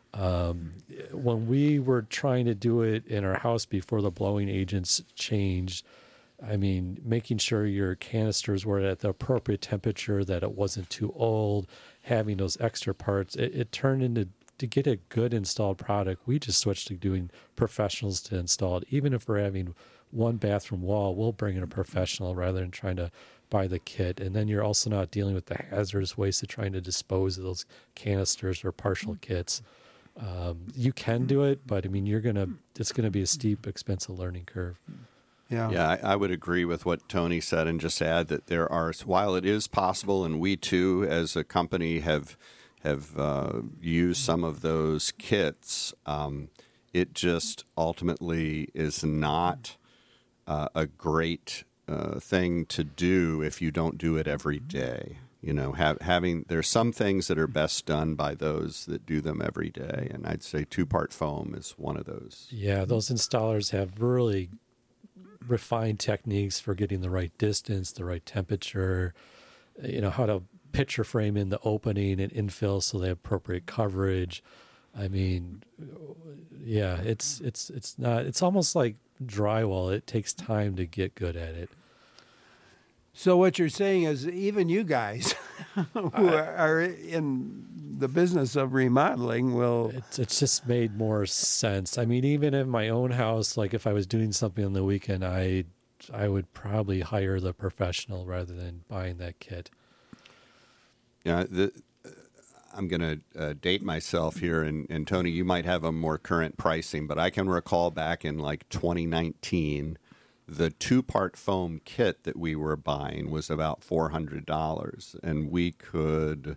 When we were trying to do it in our house before the blowing agents changed, I mean, making sure your canisters were at the appropriate temperature, that it wasn't too old, having those extra parts, it turned into, to get a good installed product, we just switched to doing professionals to install it. Even if we're having one bathroom wall, we'll bring in a professional rather than trying to buy the kit. And then you're also not dealing with the hazardous waste of trying to dispose of those canisters or partial kits. You can do it, but I mean, it's going to be a steep, expensive learning curve. Yeah, I would agree with what Tony said, and just add that there are, while it is possible, and we too, as a company, have used some of those kits, it just ultimately is not a great thing to do if you don't do it every day. You know, there's some things that are best done by those that do them every day, and I'd say 2-part foam is one of those. Yeah, those installers have really refined techniques for getting the right distance, the right temperature, how to picture frame in the opening and infill so they have appropriate coverage. I mean, yeah, it's almost like drywall. It takes time to get good at it. So what you're saying is even you guys who are in the business of remodeling will... It's just made more sense. I mean, even in my own house, like if I was doing something on the weekend, I would probably hire the professional rather than buying that kit. Yeah, I'm going to date myself here, and Tony, you might have a more current pricing, but I can recall back in like 2019... the 2-part foam kit that we were buying was about $400, and we could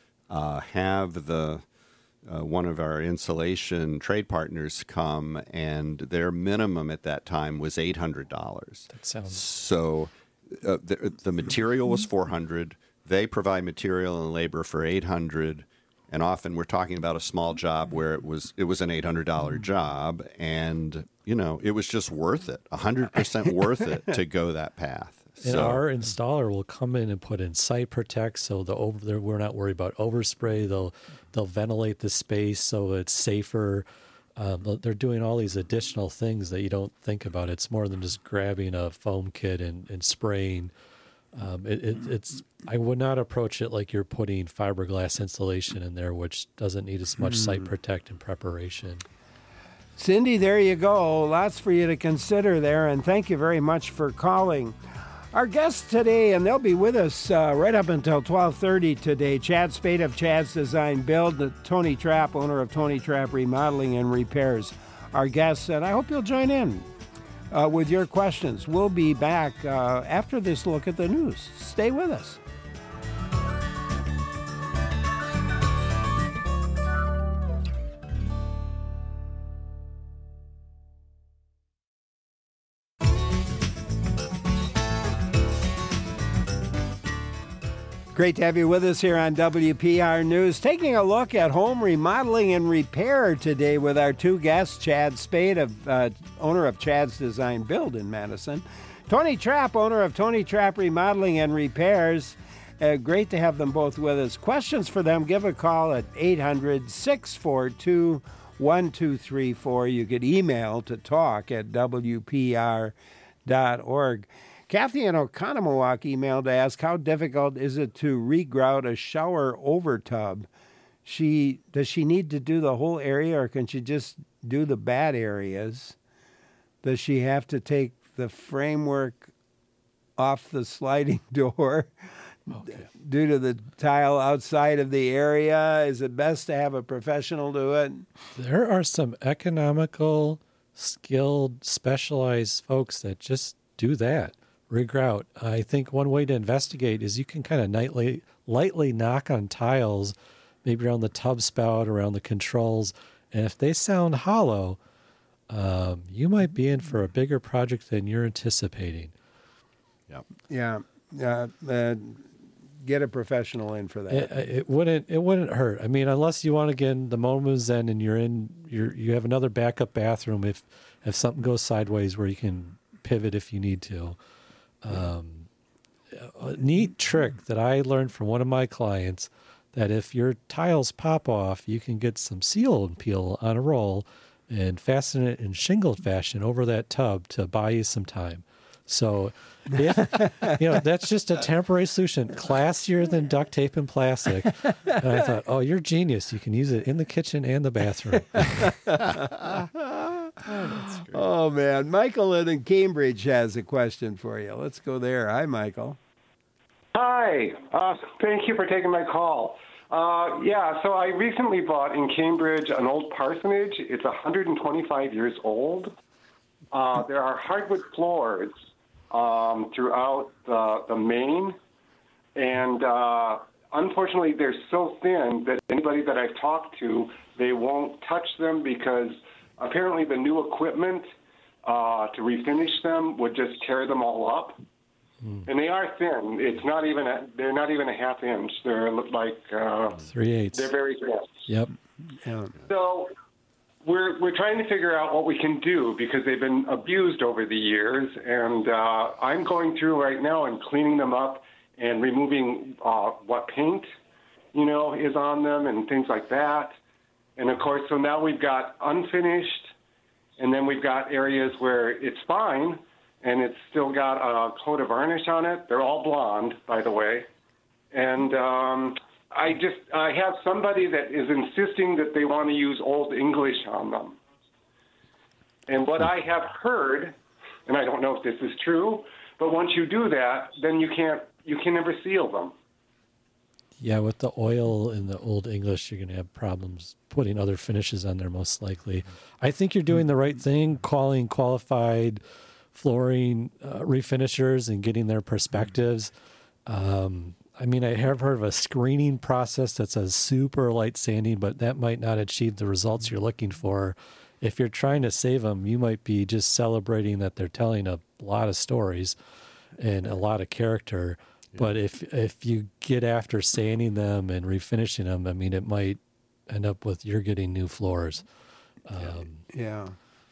have one of our insulation trade partners come, and their minimum at that time was $800. That sounds... So the material was $400. They provide material and labor for $800. And often we're talking about a small job where it was an $800 job, and it was just worth it, 100% worth it to go that path. And our installer will come in and put in Site Protect, so we're not worried about overspray. They'll ventilate the space so it's safer. They're doing all these additional things that you don't think about. It's more than just grabbing a foam kit and spraying. I would not approach it like you're putting fiberglass insulation in there, which doesn't need as much Site Protect and preparation. Cindy, there you go. Lots for you to consider there, and thank you very much for calling. Our guests today, and they'll be with us right up until 12:30 today, Chad Spade of Chad's Design Build, Tony Trapp, owner of Tony Trapp Remodeling and Repairs. Our guests, and I hope you'll join in with your questions. We'll be back after this look at the news. Stay with us. Great to have you with us here on WPR News. Taking a look at home remodeling and repair today with our two guests, Chad Spade, owner of Chad's Design Build in Madison, Tony Trapp, owner of Tony Trapp Remodeling and Repairs. Great to have them both with us. Questions for them, give a call at 800-642-1234. You could email to talk@wpr.org. Kathy in Oconomowoc emailed to ask, how difficult is it to regrout a shower over tub? Does she need to do the whole area, or can she just do the bad areas? Does she have to take the framework off the sliding door due to the tile outside of the area? Is it best to have a professional do it? There are some economical, skilled, specialized folks that just do that. Regrout. I think one way to investigate is you can kind of lightly knock on tiles, maybe around the tub spout, around the controls, and if they sound hollow, you might be in for a bigger project than you're anticipating. Yeah. Get a professional in for that. It wouldn't hurt. I mean, unless you want to get in the moment's end and you have another backup bathroom if something goes sideways where you can pivot if you need to. A neat trick that I learned from one of my clients, that if your tiles pop off, you can get some seal and peel on a roll and fasten it in shingled fashion over that tub to buy you some time. So if, that's just a temporary solution, classier than duct tape and plastic. And I thought, oh, you're genius. You can use it in the kitchen and the bathroom. Oh, man. Michael in Cambridge has a question for you. Let's go there. Hi, Michael. Hi. Thank you for taking my call. So I recently bought in Cambridge an old parsonage. It's 125 years old. There are hardwood floors throughout the main, and unfortunately they're so thin that anybody that I've talked to, they won't touch them because apparently the new equipment to refinish them would just tear them all up. And they are thin. It's not even they're not even a half inch. They're like 3/8. They're very thin. Yep. Yeah. So we're trying to figure out what we can do because they've been abused over the years, and I'm going through right now and cleaning them up and removing what paint, is on them and things like that. And of course, so now we've got unfinished, and then we've got areas where it's fine and it's still got a coat of varnish on it. They're all blonde, by the way. And I have somebody that is insisting that they want to use Old English on them. And what I have heard, and I don't know if this is true, but once you do that, then you can never seal them. Yeah, with the oil in the Old English, you're going to have problems putting other finishes on there, most likely. I think you're doing the right thing, calling qualified flooring refinishers and getting their perspectives. I have heard of a screening process that says super light sanding, but that might not achieve the results you're looking for. If you're trying to save them, you might be just celebrating that they're telling a lot of stories and a lot of character. Yeah. But if you get after sanding them and refinishing them, it might end up with you're getting new floors. Yeah.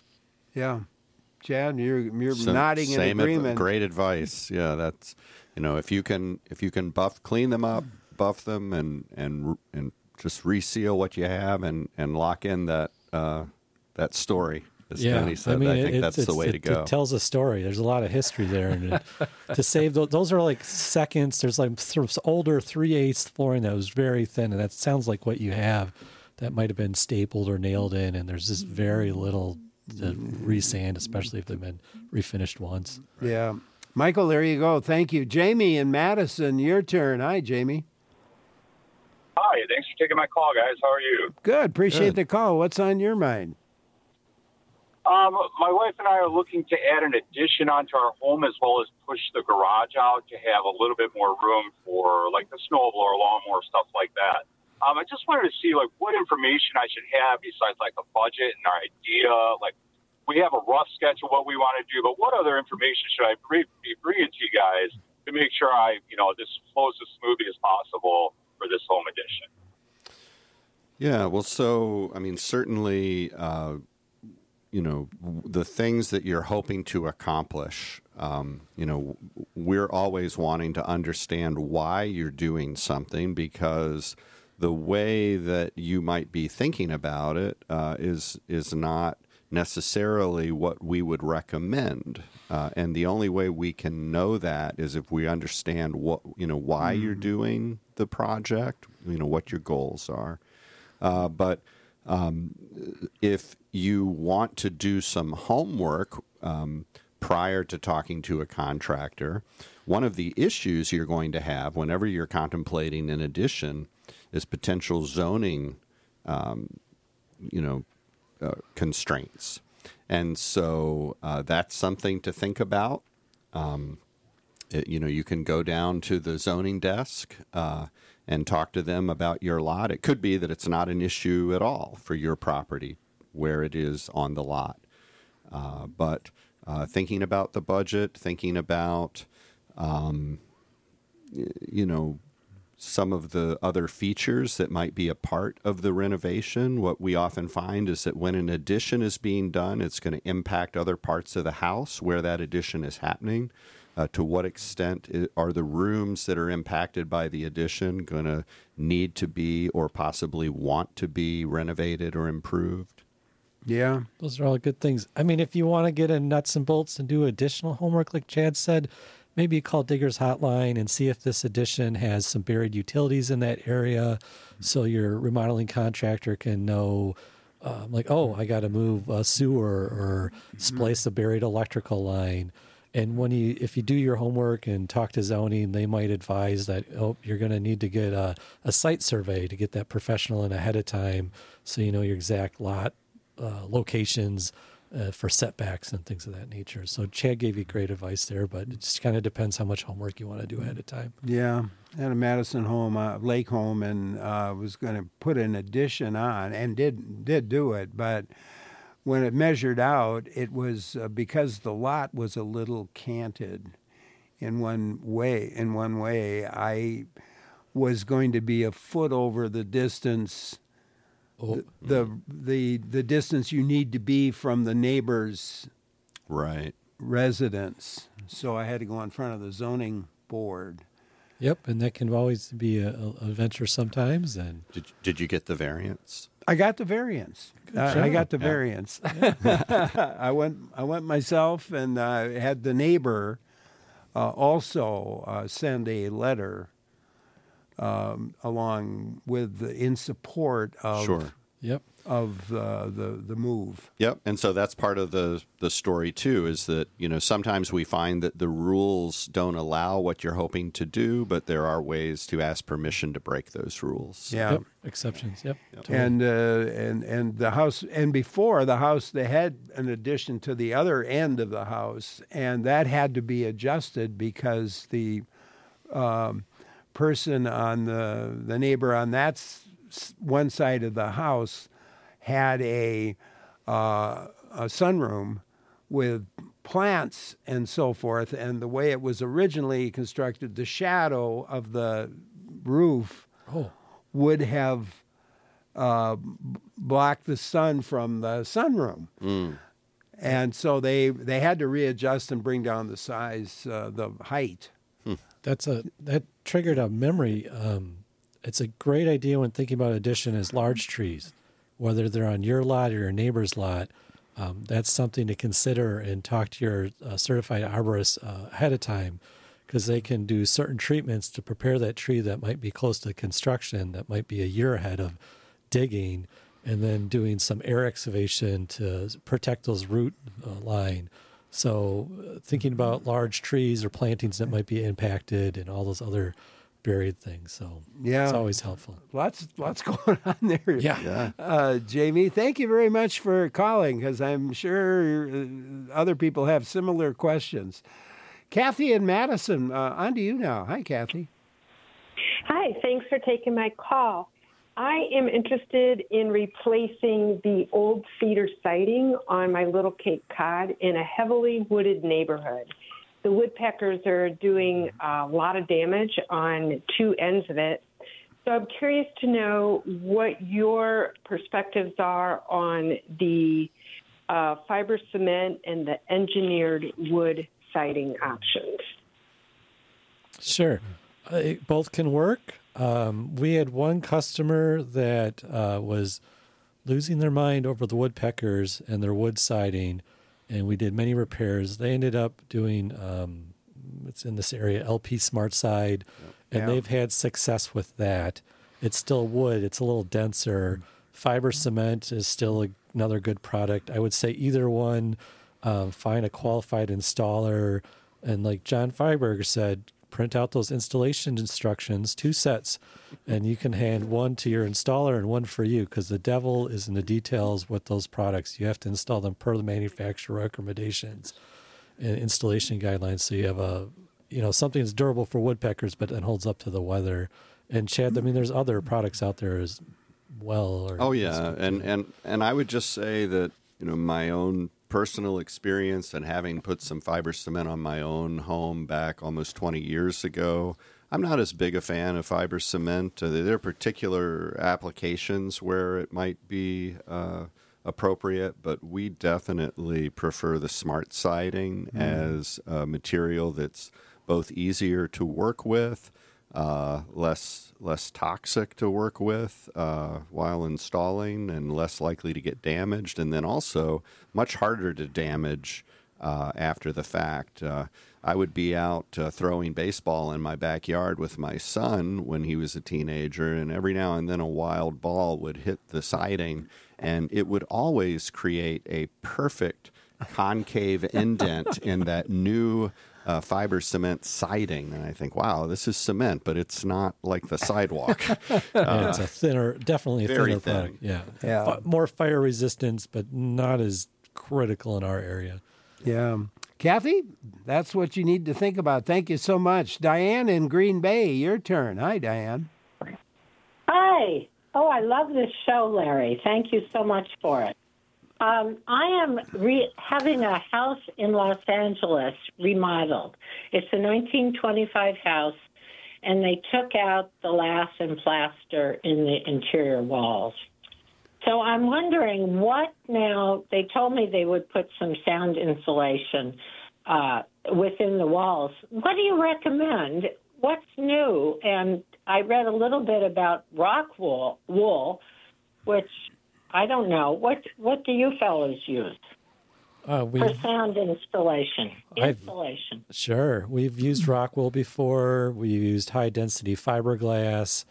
Chad, you're nodding in agreement. Great advice. Yeah, that's if you can clean them up, buff them, and just reseal what you have and lock in that story. As Tony said, I think that's the way to go. It tells a story. There's a lot of history there, and to save those are like seconds. There's like older 3/8 flooring that was very thin, and that sounds like what you have. That might have been stapled or nailed in, and there's just very little to resand, especially if they've been refinished once. Yeah. Michael, there you go. Thank you. Jamie in Madison, your turn. Hi, Jamie. Hi, thanks for taking my call, guys. How are you? Good. Appreciate the call. What's on your mind? My wife and I are looking to add an addition onto our home as well as push the garage out to have a little bit more room for like the snowblower, lawnmower, stuff like that. I just wanted to see what information I should have besides a budget and our idea. We have a rough sketch of what we want to do, but what other information should I be bringing to you guys to make sure this flows as smoothly as possible for this home edition. Yeah, well, so, I mean, certainly, the things that you're hoping to accomplish, we're always wanting to understand why you're doing something, because the way that you might be thinking about it is not necessarily what we would recommend. And the only way we can know that is if we understand why you're doing the project, what your goals are. But if you want to do some homework prior to talking to a contractor, one of the issues you're going to have whenever you're contemplating an addition is potential zoning, constraints. And so that's something to think about. You can go down to the zoning desk and talk to them about your lot. It could be that it's not an issue at all for your property where it is on the lot. But thinking about the budget, thinking about, some of the other features that might be a part of the renovation. What we often find is that when an addition is being done, it's going to impact other parts of the house where that addition is happening. To what extent are the rooms that are impacted by the addition going to need to be or possibly want to be renovated or improved? Yeah. Those are all good things. I mean, if you want to get in nuts and bolts and do additional homework, like Chad said, maybe call Diggers Hotline and see if this addition has some buried utilities in that area, so your remodeling contractor can know, I got to move a sewer or splice a buried electrical line. And if you do your homework and talk to zoning, they might advise that, you're going to need to get a site survey to get that professional in ahead of time, so you know your exact lot locations for setbacks and things of that nature. So Chad gave you great advice there, but it just kind of depends how much homework you want to do ahead of time. Yeah. I had a Madison home, lake home, and was going to put an addition on and did do it, but when it measured out, it was because the lot was a little canted in one way. I was going to be a foot over the distance, the distance you need to be from the neighbor's residence. So I had to go in front of the zoning board. Yep, and that can always be a adventure sometimes. And did you get the variance? I got the variance. I got the variance. Yeah. I went myself, and had the neighbor also send a letter along with in support of of the move. Yep, and so that's part of the story too, is that sometimes we find that the rules don't allow what you're hoping to do, but there are ways to ask permission to break those rules. Yeah, yep. Exceptions. Yep. Totally. And the house, and before the house, they had an addition to the other end of the house, and that had to be adjusted because the person on the neighbor on that one side of the house had a sunroom with plants and so forth, and the way it was originally constructed, the shadow of the roof would have blocked the sun from the sunroom. And so they had to readjust and bring down the size, the height. That triggered a memory. It's a great idea when thinking about addition as large trees, whether they're on your lot or your neighbor's lot. That's something to consider, and talk to your certified arborist ahead of time, because they can do certain treatments to prepare that tree that might be close to construction, that might be a year ahead of digging, and then doing some air excavation to protect those root line. So thinking about large trees or plantings that might be impacted and all those other buried things. So it's always helpful. Lots going on there. Yeah. Jamie, thank you very much for calling, because I'm sure other people have similar questions. Kathy and Madison, on to you now. Hi, Kathy. Hi, thanks for taking my call. I am interested in replacing the old cedar siding on my little Cape Cod in a heavily wooded neighborhood. the woodpeckers are doing a lot of damage on two ends of it. So I'm curious to know what your perspectives are on the fiber cement and the engineered wood siding options. Sure. Both can work. We had one customer that was losing their mind over the woodpeckers and their wood siding, and we did many repairs. They ended up doing, it's in this area, LP Smart Side, and they've had success with that. It's still wood. It's a little denser. Fiber cement is still another good product. I would say either one, find a qualified installer. And like John Freiberg said, print out those installation instructions, 2 sets, and you can hand one to your installer and one for you, because the devil is in the details with those products. You have to install them per the manufacturer recommendations and installation guidelines. So you have something that's durable for woodpeckers, but then holds up to the weather. And Chad, I mean, there's other products out there as well. And I would just say that, my own personal experience and having put some fiber cement on my own home back almost 20 years ago, I'm not as big a fan of fiber cement. There are particular applications where it might be appropriate, but we definitely prefer the smart siding as a material that's both easier to work with, less toxic to work with while installing, and less likely to get damaged, and then also much harder to damage after the fact. I would be out throwing baseball in my backyard with my son when he was a teenager, and every now and then a wild ball would hit the siding, and it would always create a perfect concave indent in that new fiber cement siding. And I think, wow, this is cement, but it's not like the sidewalk. It's definitely a thinner product. Yeah. More fire resistance, but not as critical in our area. Yeah. Kathy, that's what you need to think about. Thank you so much. Diane in Green Bay, your turn. Hi, Diane. Hi. Oh, I love this show, Larry. Thank you so much for it. I am having a house in Los Angeles remodeled. It's a 1925 house, and they took out the lath and plaster in the interior walls. So I'm wondering they told me they would put some sound insulation within the walls. What do you recommend? What's new? And I read a little bit about rock wool, which I don't know. What do you fellows use for sound installation? Sure. We've used rock wool before. We've used high-density fiberglass.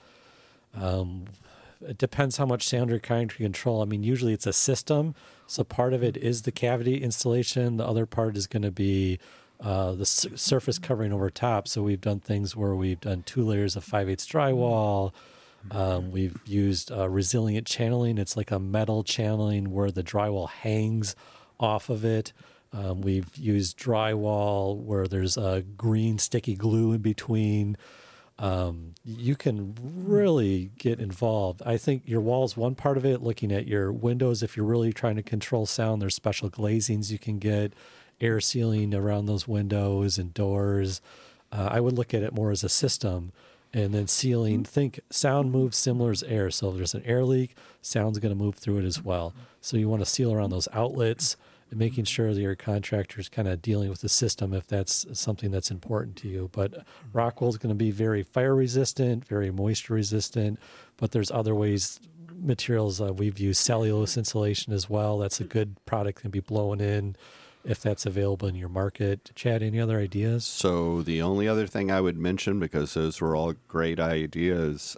It depends how much sound you're trying to control. I mean, usually it's a system, so part of it is the cavity insulation. The other part is going to be the surface covering over top. So we've done things where we've done 2 layers of 5/8 drywall. We've used resilient channeling. It's like a metal channeling where the drywall hangs off of it. We've used drywall where there's a green sticky glue in between. You can really get involved. I think your wall is one part of it. Looking at your windows, if you're really trying to control sound, there's special glazings you can get, air sealing around those windows and doors. I would look at it more as a system. And then sealing, think sound moves similar as air. So if there's an air leak, sound's going to move through it as well. So you want to seal around those outlets and making sure that your contractor is kind of dealing with the system if that's something that's important to you. But rock wool is going to be very fire resistant, very moisture resistant. But there's other materials. We've used cellulose insulation as well. That's a good product, can be blown in if that's available in your market. Chad, any other ideas? So the only other thing I would mention, because those were all great ideas,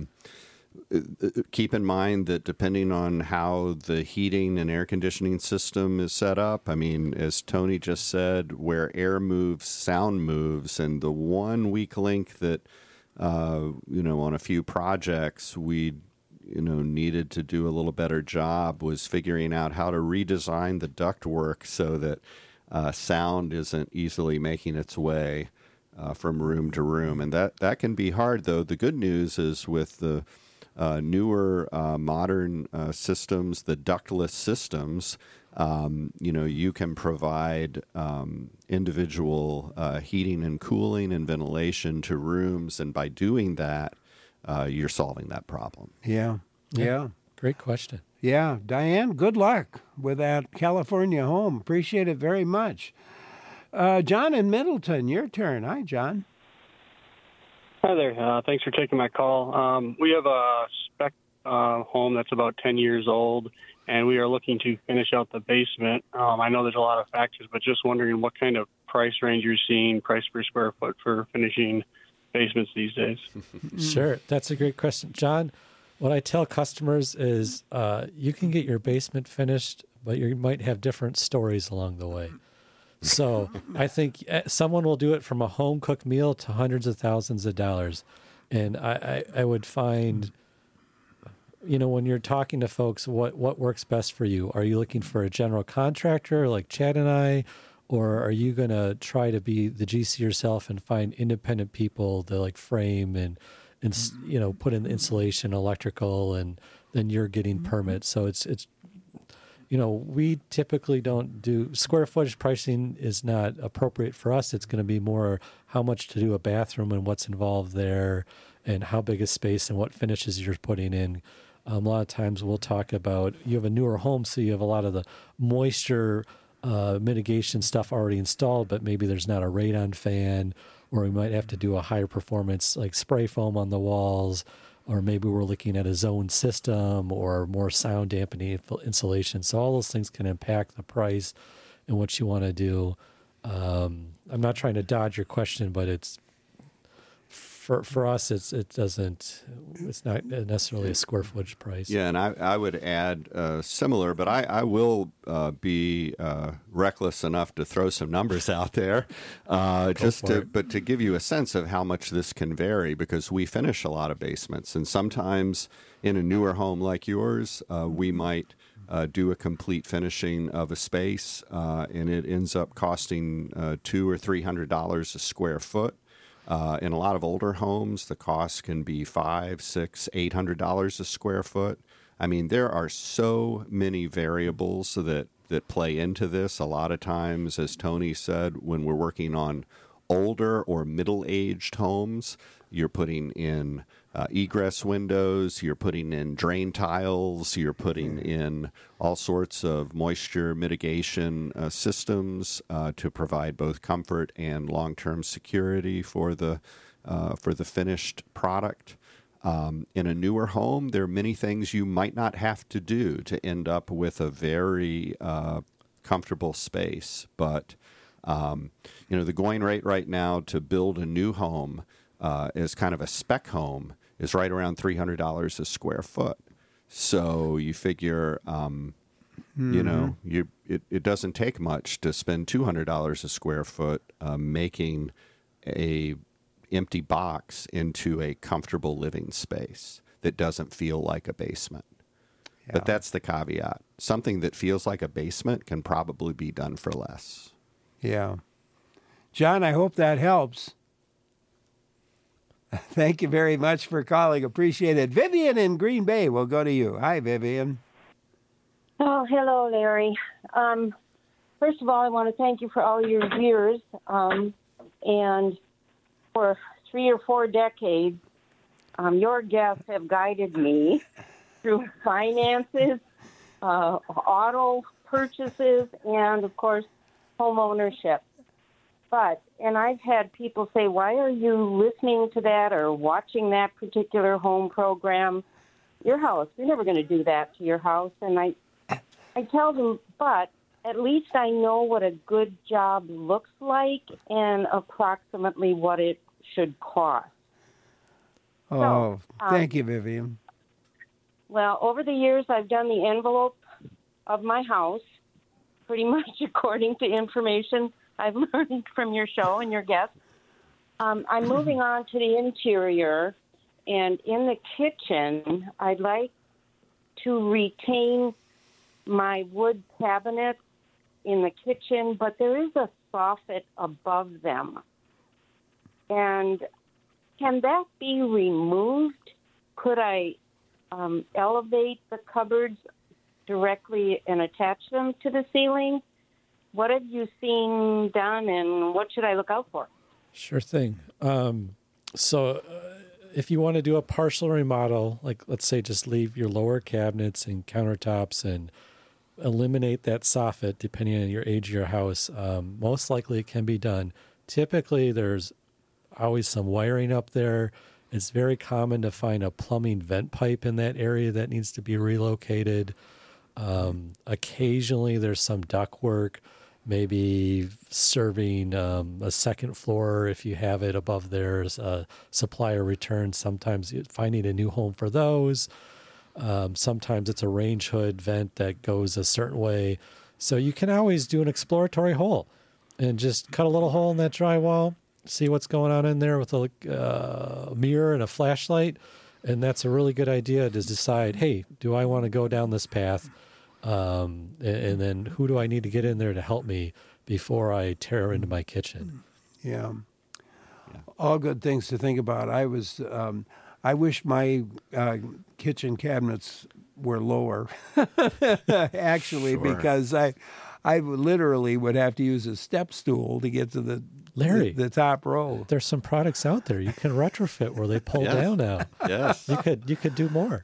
keep in mind that depending on how the heating and air conditioning system is set up, I mean, as Tony just said, where air moves, sound moves, and the one weak link that, on a few projects we needed to do a little better job was figuring out how to redesign the ductwork so that sound isn't easily making its way from room to room. And that can be hard, though. The good news is with the newer modern systems, the ductless systems, You can provide individual heating and cooling and ventilation to rooms, and by doing that, you're solving that problem. Yeah. Great question. Yeah, Diane, good luck with that California home. Appreciate it very much. John in Middleton, your turn. Hi, John. Hi there. Thanks for taking my call. We have a spec home that's about 10 years old, and we are looking to finish out the basement. I know there's a lot of factors, but just wondering what kind of price range you're seeing, price per square foot for finishing basements these days. Sure. That's a great question. John, what I tell customers is you can get your basement finished, but you might have different stories along the way. So I think someone will do it from a home-cooked meal to hundreds of thousands of dollars. And I would find, when you're talking to folks, what works best for you? Are you looking for a general contractor like Chad and I, or are you going to try to be the GC yourself and find independent people to like frame and put in the insulation, electrical, and then you're getting permits. So it's we typically don't do square footage pricing is not appropriate for us. It's going to be more how much to do a bathroom and what's involved there and how big a space and what finishes you're putting in. A lot of times we'll talk about you have a newer home, so you have a lot of the moisture mitigation stuff already installed, but maybe there's not a radon fan, or we might have to do a higher performance like spray foam on the walls, or maybe we're looking at a zone system or more sound dampening insulation. So all those things can impact the price and what you want to do. I'm not trying to dodge your question, but it's for us, it's not necessarily a square footage price. Yeah, and I would add similar, but I will be reckless enough to throw some numbers out there, to give you a sense of how much this can vary, because we finish a lot of basements, and sometimes in a newer home like yours, we might do a complete finishing of a space, and it ends up costing $200 or $300 a square foot. In a lot of older homes, the cost can be $500, $600, $800 a square foot. I mean, there are so many variables that play into this. A lot of times, as Tony said, when we're working on older or middle-aged homes, you're putting in egress windows, you're putting in drain tiles, you're putting in all sorts of moisture mitigation systems to provide both comfort and long-term security for the finished product. In a newer home, there are many things you might not have to do to end up with a very comfortable space. But the going rate right now to build a new home as kind of a spec home is right around $300 a square foot. So you figure, it doesn't take much to spend $200 a square foot making a empty box into a comfortable living space that doesn't feel like a basement. Yeah. But that's the caveat. Something that feels like a basement can probably be done for less. Yeah. John, I hope that helps. Thank you very much for calling. Appreciate it. Vivian in Green Bay, we'll go to you. Hi, Vivian. Oh, hello, Larry. First of all, I want to thank you for all your years. And for 3 or 4 decades, your guests have guided me through finances, auto purchases, and, of course, home ownership. And I've had people say, why are you listening to that or watching that particular home program? Your house, you're never going to do that to your house. And I tell them, but at least I know what a good job looks like and approximately what it should cost. Oh, thank you, Vivian. Well, over the years, I've done the envelope of my house pretty much according to information I've learned from your show and your guests. I'm moving on to the interior, and in the kitchen, I'd like to retain my wood cabinets in the kitchen, but there is a soffit above them. And can that be removed? Could I elevate the cupboards directly and attach them to the ceiling. What have you seen done, and what should I look out for? Sure thing. So if you want to do a partial remodel, like let's say just leave your lower cabinets and countertops and eliminate that soffit, depending on your age of your house, most likely it can be done. Typically, there's always some wiring up there. It's very common to find a plumbing vent pipe in that area that needs to be relocated. Occasionally, there's some duct work, maybe serving a second floor if you have it above there's a supplier return. Sometimes finding a new home for those. Sometimes it's a range hood vent that goes a certain way. So you can always do an exploratory hole and just cut a little hole in that drywall, see what's going on in there with a mirror and a flashlight. And that's a really good idea to decide, hey, do I want to go down this path? And then who do I need to get in there to help me before I tear into my kitchen? Yeah. All good things to think about. I wish my kitchen cabinets were lower, actually, Sure. because I literally would have to use a step stool to get to the top row. There's some products out there you can retrofit where they pull Yes. down now. Yes. You could do more.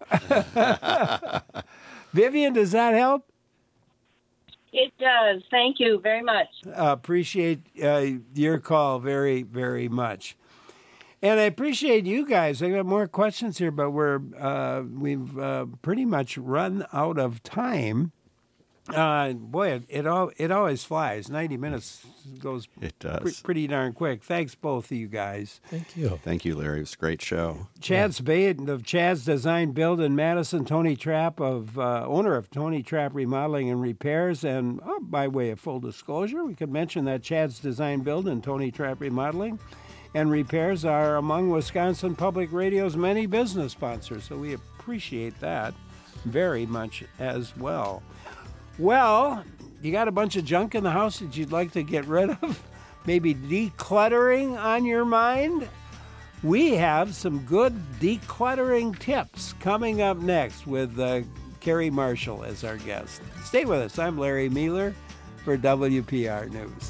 Vivian, does that help? It does. Thank you very much. Appreciate your call very, very much. And I appreciate you guys. I got more questions here, but we've pretty much run out of time. Boy, it always flies. 90 minutes goes pretty darn quick. Thanks, both of you guys. Thank you. Thank you, Larry. It was a great show. Chad Spade of Chad's Design Build in Madison, Tony Trapp, owner of Tony Trapp Remodeling and Repairs. And by way of full disclosure, we could mention that Chad's Design Build and Tony Trapp Remodeling and Repairs are among Wisconsin Public Radio's many business sponsors. So we appreciate that very much as well. Well, you got a bunch of junk in the house that you'd like to get rid of? Maybe decluttering on your mind? We have some good decluttering tips coming up next with Carrie Marshall as our guest. Stay with us. I'm Larry Mueller for WPR News.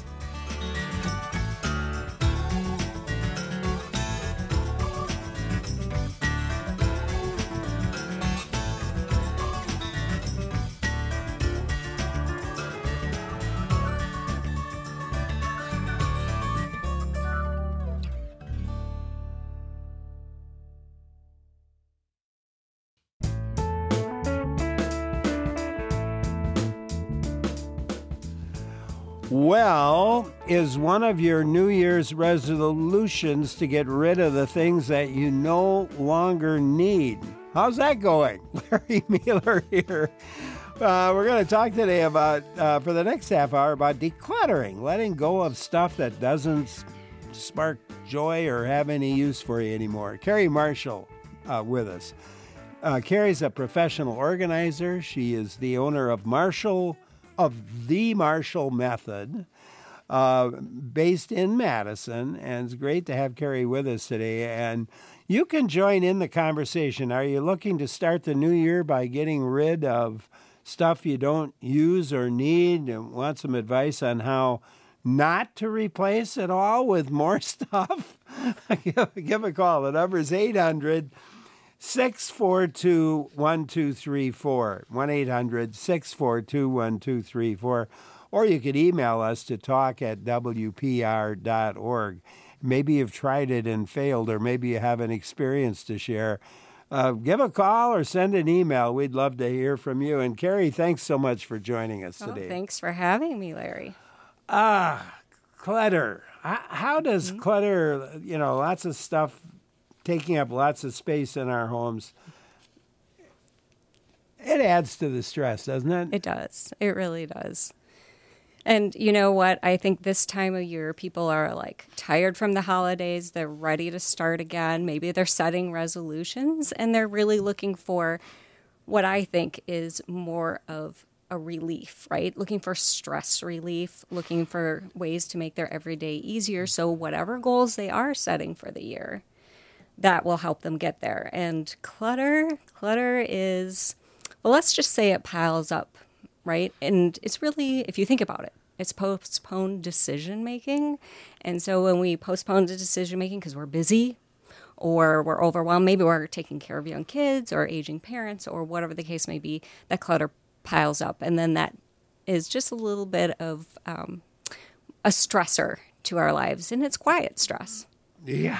Well, is one of your New Year's resolutions to get rid of the things that you no longer need? How's that going? Larry Mueller here. We're going to talk today about, for the next half hour, about decluttering, letting go of stuff that doesn't spark joy or have any use for you anymore. Carrie Marshall with us. Carrie's a professional organizer. She is the owner of the Marshall Method, based in Madison, and it's great to have Carrie with us today. And you can join in the conversation. Are you looking to start the new year by getting rid of stuff you don't use or need and want some advice on how not to replace it all with more stuff? Give a call. The number is 800-642-1234, 1-800-642-1234, or you could email us to talk@wpr.org. Maybe you've tried it and failed, or maybe you have an experience to share. Give a call or send an email. We'd love to hear from you. And Carrie, thanks so much for joining us today. Thanks for having me, Larry. Clutter. How does clutter, lots of stuff taking up lots of space in our homes, it adds to the stress, doesn't it? It does. It really does. And you know what? I think this time of year, people are tired from the holidays. They're ready to start again. Maybe they're setting resolutions, and they're really looking for what I think is more of a relief, right? Looking for stress relief, looking for ways to make their everyday easier. So whatever goals they are setting for the year, that will help them get there. And clutter is Well, let's just say it piles up, right? And it's really, if you think about it, it's postponed decision making. And so when we postpone the decision making because we're busy or we're overwhelmed, maybe we're taking care of young kids or aging parents or whatever the case may be, that clutter piles up. And then that is just a little bit of a stressor to our lives, and it's quiet stress. Yeah.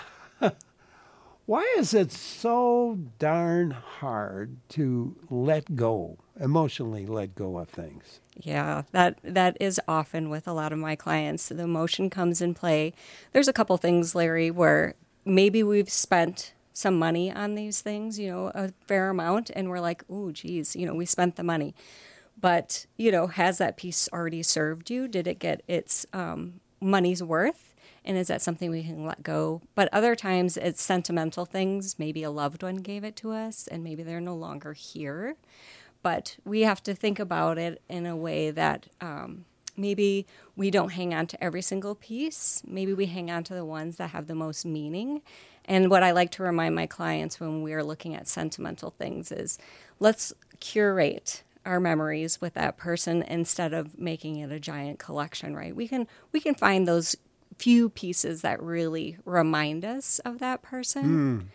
Why is it so darn hard to emotionally let go of things? Yeah, that is often with a lot of my clients. The emotion comes in play. There's a couple things, Larry, where maybe we've spent some money on these things, a fair amount, and we're like, oh, geez, we spent the money. But, has that piece already served you? Did it get its money's worth? And is that something we can let go? But other times it's sentimental things. Maybe a loved one gave it to us and maybe they're no longer here. But we have to think about it in a way that maybe we don't hang on to every single piece. Maybe we hang on to the ones that have the most meaning. And what I like to remind my clients when we're looking at sentimental things is let's curate our memories with that person instead of making it a giant collection, right? We can find those few pieces that really remind us of that person.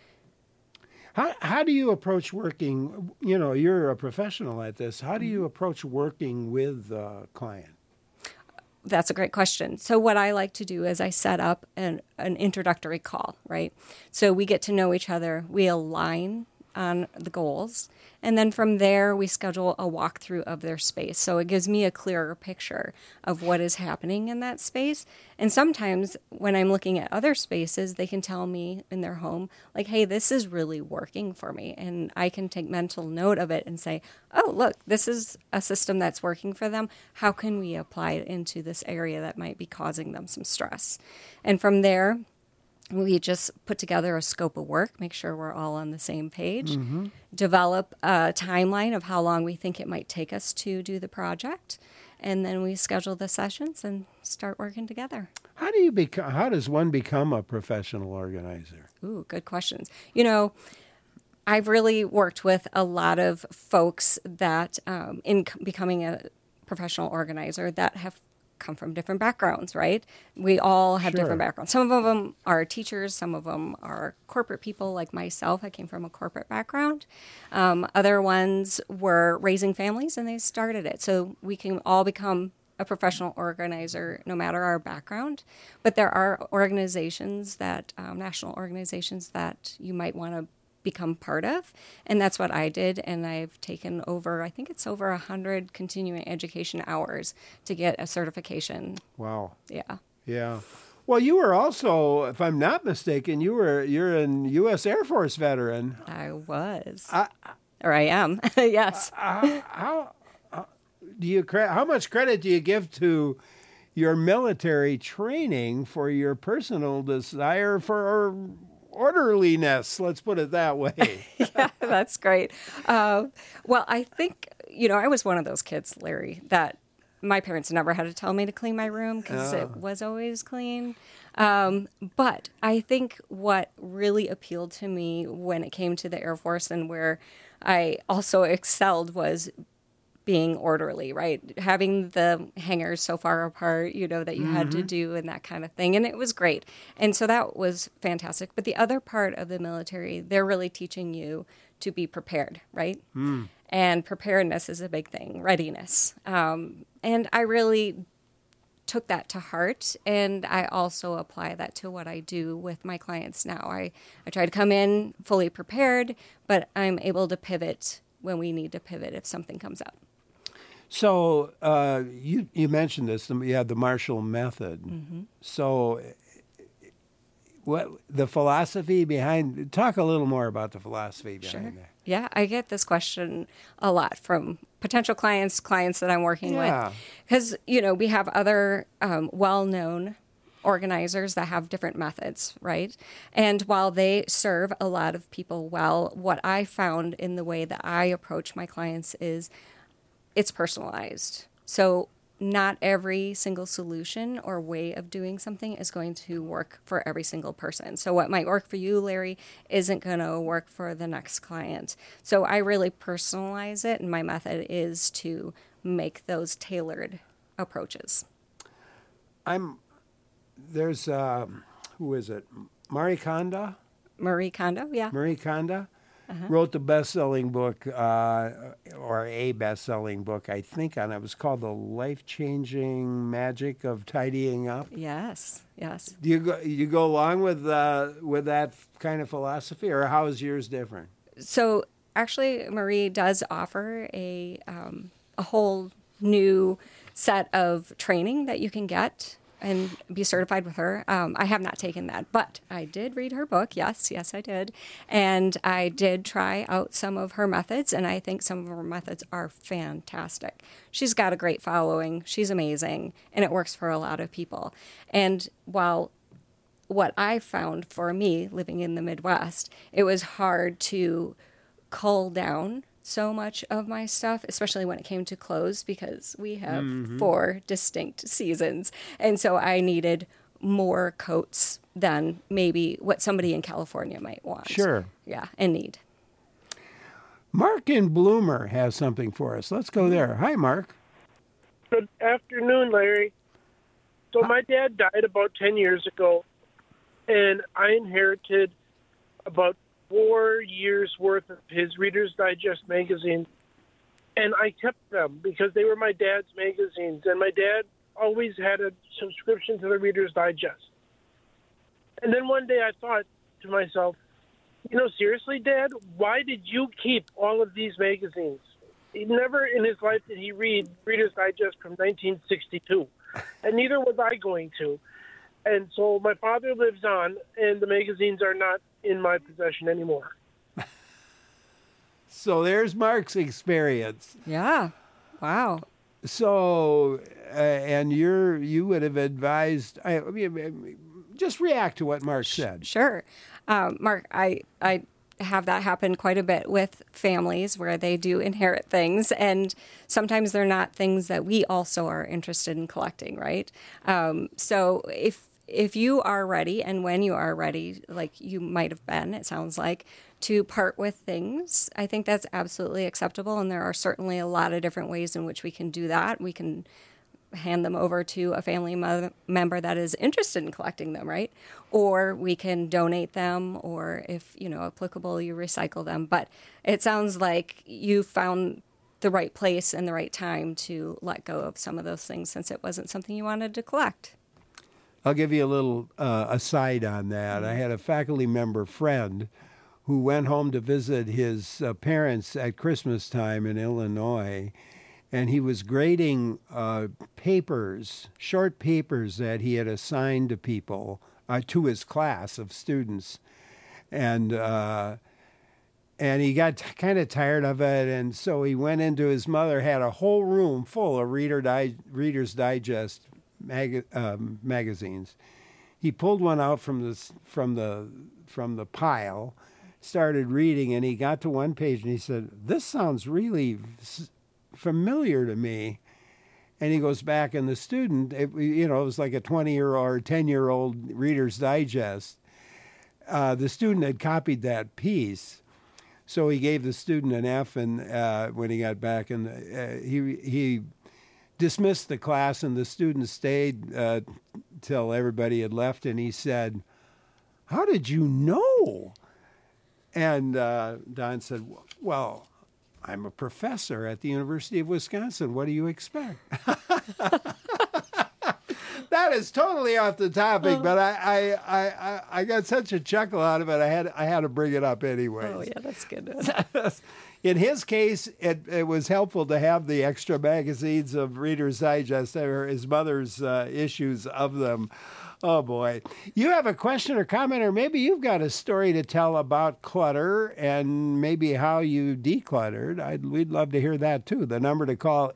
How do you approach working? You're a professional at this. How do you approach working with a client? That's a great question. So what I like to do is I set up an introductory call, right? So we get to know each other. We align on the goals. And then from there, we schedule a walkthrough of their space. So it gives me a clearer picture of what is happening in that space. And sometimes when I'm looking at other spaces, they can tell me in their home, like, hey, this is really working for me. And I can take mental note of it and say, oh, look, this is a system that's working for them. How can we apply it into this area that might be causing them some stress? And from there, we just put together a scope of work, make sure we're all on the same page, develop a timeline of how long we think it might take us to do the project, and then we schedule the sessions and start working together. How does one become a professional organizer? Ooh, good questions. I've really worked with a lot of folks that in becoming a professional organizer that have come from different backgrounds, right? We all have different backgrounds. Some of them are teachers. Some of them are corporate people like myself. I came from a corporate background. Other ones were raising families and they started it. So we can all become a professional organizer no matter our background. But there are organizations that, national organizations that you might want to become part of. And that's what I did. And I've taken over, I think it's over 100 continuing education hours to get a certification. Wow. Yeah. Yeah. Well, you were also, if I'm not mistaken, you're an U.S. Air Force veteran. I was. Or I am. Yes. How much credit do you give to your military training for your personal desire for orderliness, let's put it that way? Yeah, that's great. Well, I think, I was one of those kids, Larry, that my parents never had to tell me to clean my room because it was always clean. But I think what really appealed to me when it came to the Air Force and where I also excelled was being orderly, right? Having the hangers so far apart, that you had to do and that kind of thing. And it was great. And so that was fantastic. But the other part of the military, they're really teaching you to be prepared, right? And preparedness is a big thing, readiness. And I really took that to heart. And I also apply that to what I do with my clients now. I try to come in fully prepared, but I'm able to pivot when we need to pivot if something comes up. So you mentioned this, the Marshall Method. So what the philosophy behind, talk a little more about the philosophy behind that. Yeah, I get this question a lot from potential clients that I'm working with. Because, we have other well-known organizers that have different methods, right? And while they serve a lot of people well, what I found in the way that I approach my clients is it's personalized. So not every single solution or way of doing something is going to work for every single person. So what might work for you, Larry, isn't going to work for the next client. So I really personalize it, and my method is to make those tailored approaches. There's, who is it? Marie Kondo? Marie Kondo, yeah. Marie Kondo wrote the best-selling book, or a best-selling book, I think, on it. It was called The Life-Changing Magic of Tidying Up. Yes, yes. Do you go along with that kind of philosophy, or how is yours different? So actually, Marie does offer a whole new set of training that you can get and be certified with her. I have not taken that, but I did read her book. Yes, I did. And I did try out some of her methods, and I think some of her methods are fantastic. She's got a great following. She's amazing, and it works for a lot of people. And while what I found for me living in the Midwest, it was hard to cull down so much of my stuff, especially when it came to clothes, because we have 4 distinct seasons. And so I needed more coats than maybe what somebody in California might want. Sure. Yeah, and need. Mark in Bloomer has something for us. Let's go there. Hi, Mark. Good afternoon, Larry. So my dad died about 10 years ago, and I inherited about 4 years' worth of his Reader's Digest magazine, and I kept them because they were my dad's magazines, and my dad always had a subscription to the Reader's Digest. And then one day I thought to myself, seriously, Dad, why did you keep all of these magazines? Never in his life did he read Reader's Digest from 1962, and neither was I going to. And so my father lives on, and the magazines are not in my possession anymore. So there's Mark's experience. Yeah. Wow. So, and you would have advised, just react to what Mark said. Sure. Mark, I have that happen quite a bit with families where they do inherit things, and sometimes they're not things that we also are interested in collecting, right? So if you are ready, and when you are ready, like you might have been, it sounds like, to part with things, I think that's absolutely acceptable. And there are certainly a lot of different ways in which we can do that. We can hand them over to a family member that is interested in collecting them, right? Or we can donate them, or if, applicable, you recycle them. But it sounds like you found the right place and the right time to let go of some of those things, since it wasn't something you wanted to collect. I'll give you a little aside on that. I had a faculty member friend who went home to visit his parents at Christmas time in Illinois, and he was grading papers, short papers that he had assigned to people, to his class of students. And he got kind of tired of it, and so he went into his mother, had a whole room full of Reader's Digest magazines. He pulled one out from the pile, started reading, and he got to one page and he said, "This sounds really familiar to me." And he goes back, and the student, it was like a 20-year-old or 10-year-old Reader's Digest. The student had copied that piece, so he gave the student an F, and when he got back, and he dismissed the class, and the student stayed till everybody had left, and he said, "How did you know?" And Don said, "Well, I'm a professor at the University of Wisconsin. What do you expect?" That is totally off the topic, but I got such a chuckle out of it. I had to bring it up anyway. Oh yeah, that's good. In his case, it was helpful to have the extra magazines of Reader's Digest, or his mother's issues of them. Oh, boy. You have a question or comment, or maybe you've got a story to tell about clutter and maybe how you decluttered. We'd love to hear that, too. The number to call,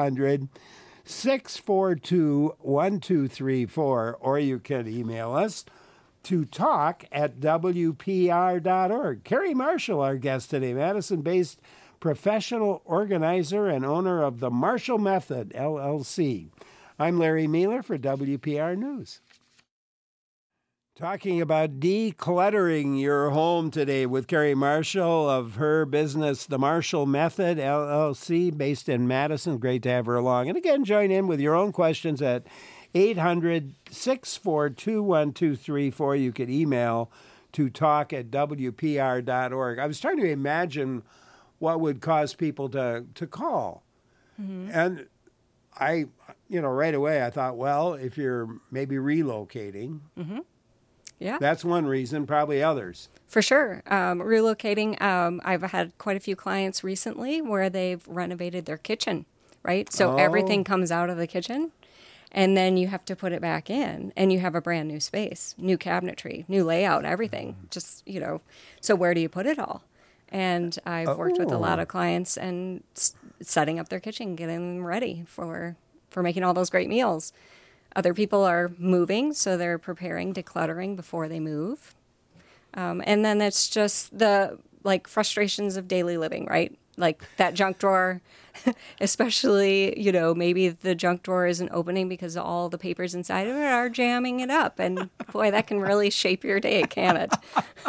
800-642-1234, or you can email us to talk@wpr.org. Carrie Marshall, our guest today, Madison-based professional organizer and owner of the Marshall Method, LLC. I'm Larry Mealer for WPR News. Talking about decluttering your home today with Carrie Marshall of her business, The Marshall Method, LLC, based in Madison. Great to have her along. And again, join in with your own questions at 800-642-1234. You can email to talk@wpr.org. I was trying to imagine what would cause people to call. Mm-hmm. And I, right away I thought, well, if you're maybe relocating, mm-hmm. Yeah. That's one reason, probably others. For sure. Relocating, I've had quite a few clients recently where they've renovated their kitchen, right? So everything comes out of the kitchen, and then you have to put it back in, and you have a brand new space, new cabinetry, new layout, everything. Just, so where do you put it all? And I've worked with a lot of clients and setting up their kitchen, getting them ready for making all those great meals. Other people are moving, so they're preparing, decluttering before they move. And then it's just the frustrations of daily living, right? Like that junk drawer, especially, maybe the junk drawer isn't opening because all the papers inside of it are jamming it up. And boy, that can really shape your day, can it?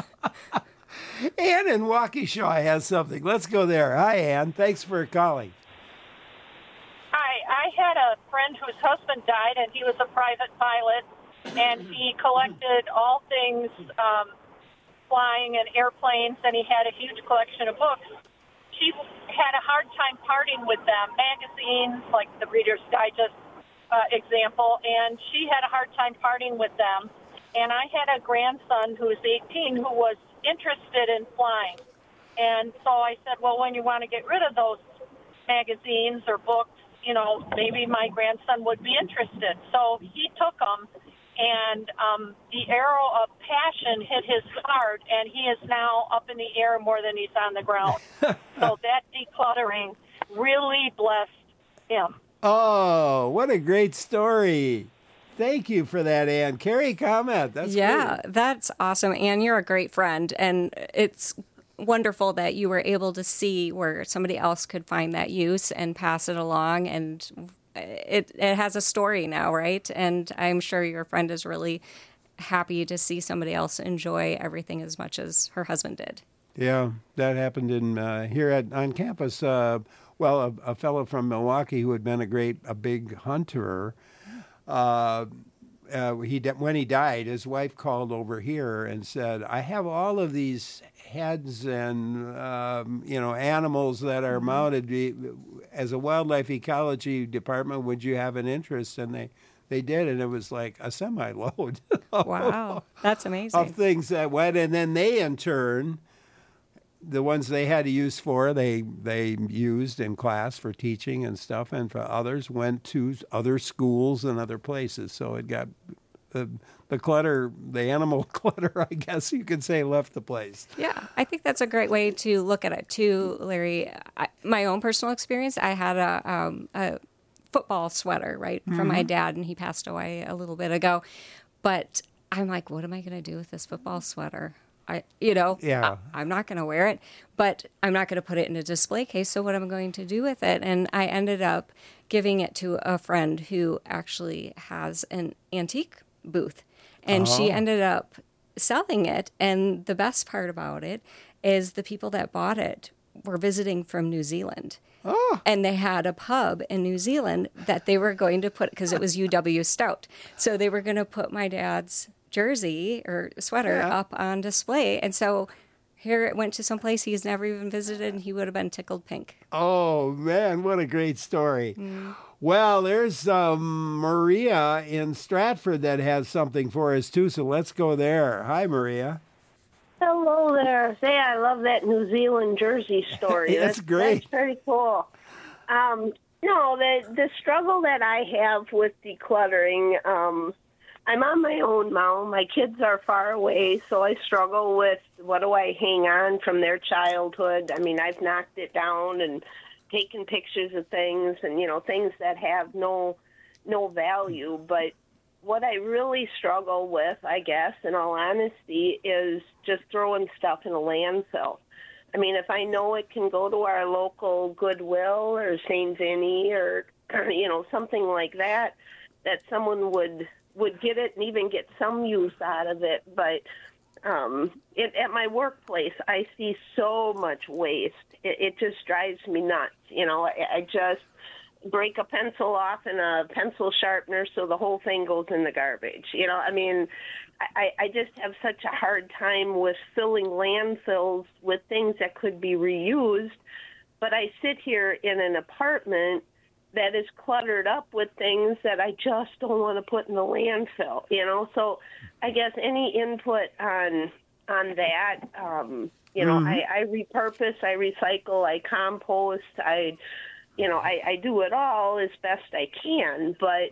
Ann in Waukesha has something. Let's go there. Hi, Ann. Thanks for calling. Hi, I had a friend whose husband died, and he was a private pilot, and he collected all things flying and airplanes, and he had a huge collection of books. She had a hard time parting with them, magazines like the Reader's Digest example, and she had a hard time parting with them. And I had a grandson who was 18 who was interested in flying. And so I said, well, when you want to get rid of those magazines or books, maybe my grandson would be interested. So he took them, and the arrow of passion hit his heart, and he is now up in the air more than he's on the ground. So that decluttering really blessed him. Oh, what a great story. Thank you for that, Ann. Carrie, comment. That's great. That's awesome. Ann, you're a great friend, and it's wonderful that you were able to see where somebody else could find that use and pass it along, and it has a story now, right? And I'm sure your friend is really happy to see somebody else enjoy everything as much as her husband did. Yeah, that happened here on campus. A fellow from Milwaukee who had been a big hunter. When he died, his wife called over here and said, I have all of these heads and animals that are mounted. As a wildlife ecology department, would you have an interest? And they did, and it was like a semi-load. Wow, that's amazing. Of things that went, and then they in turn, the ones they had to use they used in class for teaching and stuff, and for others went to other schools and other places. So it got the clutter, the animal clutter, I guess you could say, left the place. Yeah, I think that's a great way to look at it too, Larry. My own personal experience, I had a football sweater, right, from my dad, and he passed away a little bit ago. But I'm like, what am I going to do with this football sweater? I'm not going to wear it, but I'm not going to put it in a display case. So what am I going to do with it? And I ended up giving it to a friend who actually has an antique booth, and she ended up selling it. And the best part about it is the people that bought it were visiting from New Zealand. Oh. And they had a pub in New Zealand that they were going to put, because it was UW Stout. So they were going to put my dad's jersey or sweater up on display. And so here it went to some place he's never even visited, and he would have been tickled pink. Oh, man, what a great story. Well, there's Maria in Stratford that has something for us, too, so let's go there. Hi, Maria. Hello there. Say, I love that New Zealand jersey story. That's great. That's pretty cool. The struggle that I have with decluttering, I'm on my own now. My kids are far away, so I struggle with what do I hang on from their childhood. I mean, I've knocked it down and taken pictures of things and, things that have no value. But what I really struggle with, I guess, in all honesty, is just throwing stuff in a landfill. I mean, if I know it can go to our local Goodwill or St. Vinny or, something like that, that someone would get it and even get some use out of it. But at my workplace, I see so much waste. It just drives me nuts. I just break a pencil off in a pencil sharpener so the whole thing goes in the garbage. I just have such a hard time with filling landfills with things that could be reused. But I sit here in an apartment that is cluttered up with things that I just don't want to put in the landfill, So I guess any input on that, I repurpose, I recycle, I compost, I do it all as best I can. But,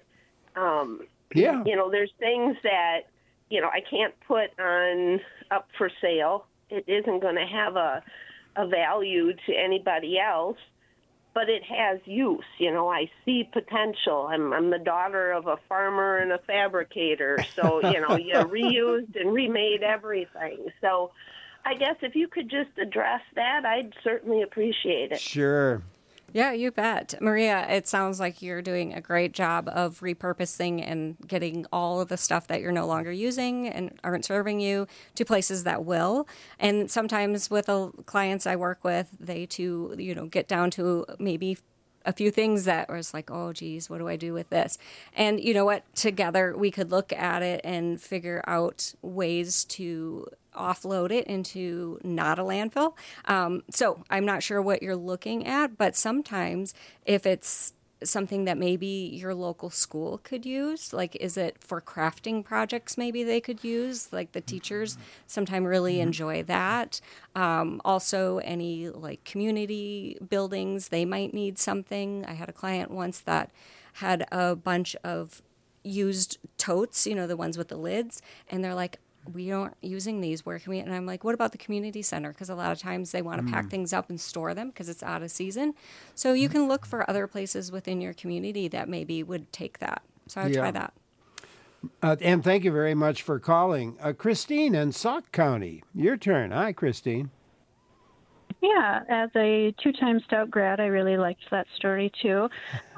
there's things that, I can't put up for sale. It isn't going to have a value to anybody else. But it has use. I see potential. I'm the daughter of a farmer and a fabricator. So, you reused and remade everything. So I guess if you could just address that, I'd certainly appreciate it. Sure. Yeah, you bet. Maria, it sounds like you're doing a great job of repurposing and getting all of the stuff that you're no longer using and aren't serving you to places that will. And sometimes with the clients I work with, they too, get down to maybe a few things that was like, oh, geez, what do I do with this? And you know what? Together we could look at it and figure out ways to offload it into not a landfill. So I'm not sure what you're looking at, but sometimes if it's something that maybe your local school could use, like is it for crafting projects maybe they could use, like the teachers sometimes really enjoy that. Also any like community buildings, they might need something. I had a client once that had a bunch of used totes, the ones with the lids, and they're like, we aren't using these. Where can we? And I'm like, what about the community center? Because a lot of times they want to pack things up and store them because it's out of season. So you can look for other places within your community that maybe would take that. So I'd try that. And thank you very much for calling. Christine in Sauk County, your turn. Hi, Christine. Yeah, as a 2-time Stout grad, I really liked that story too.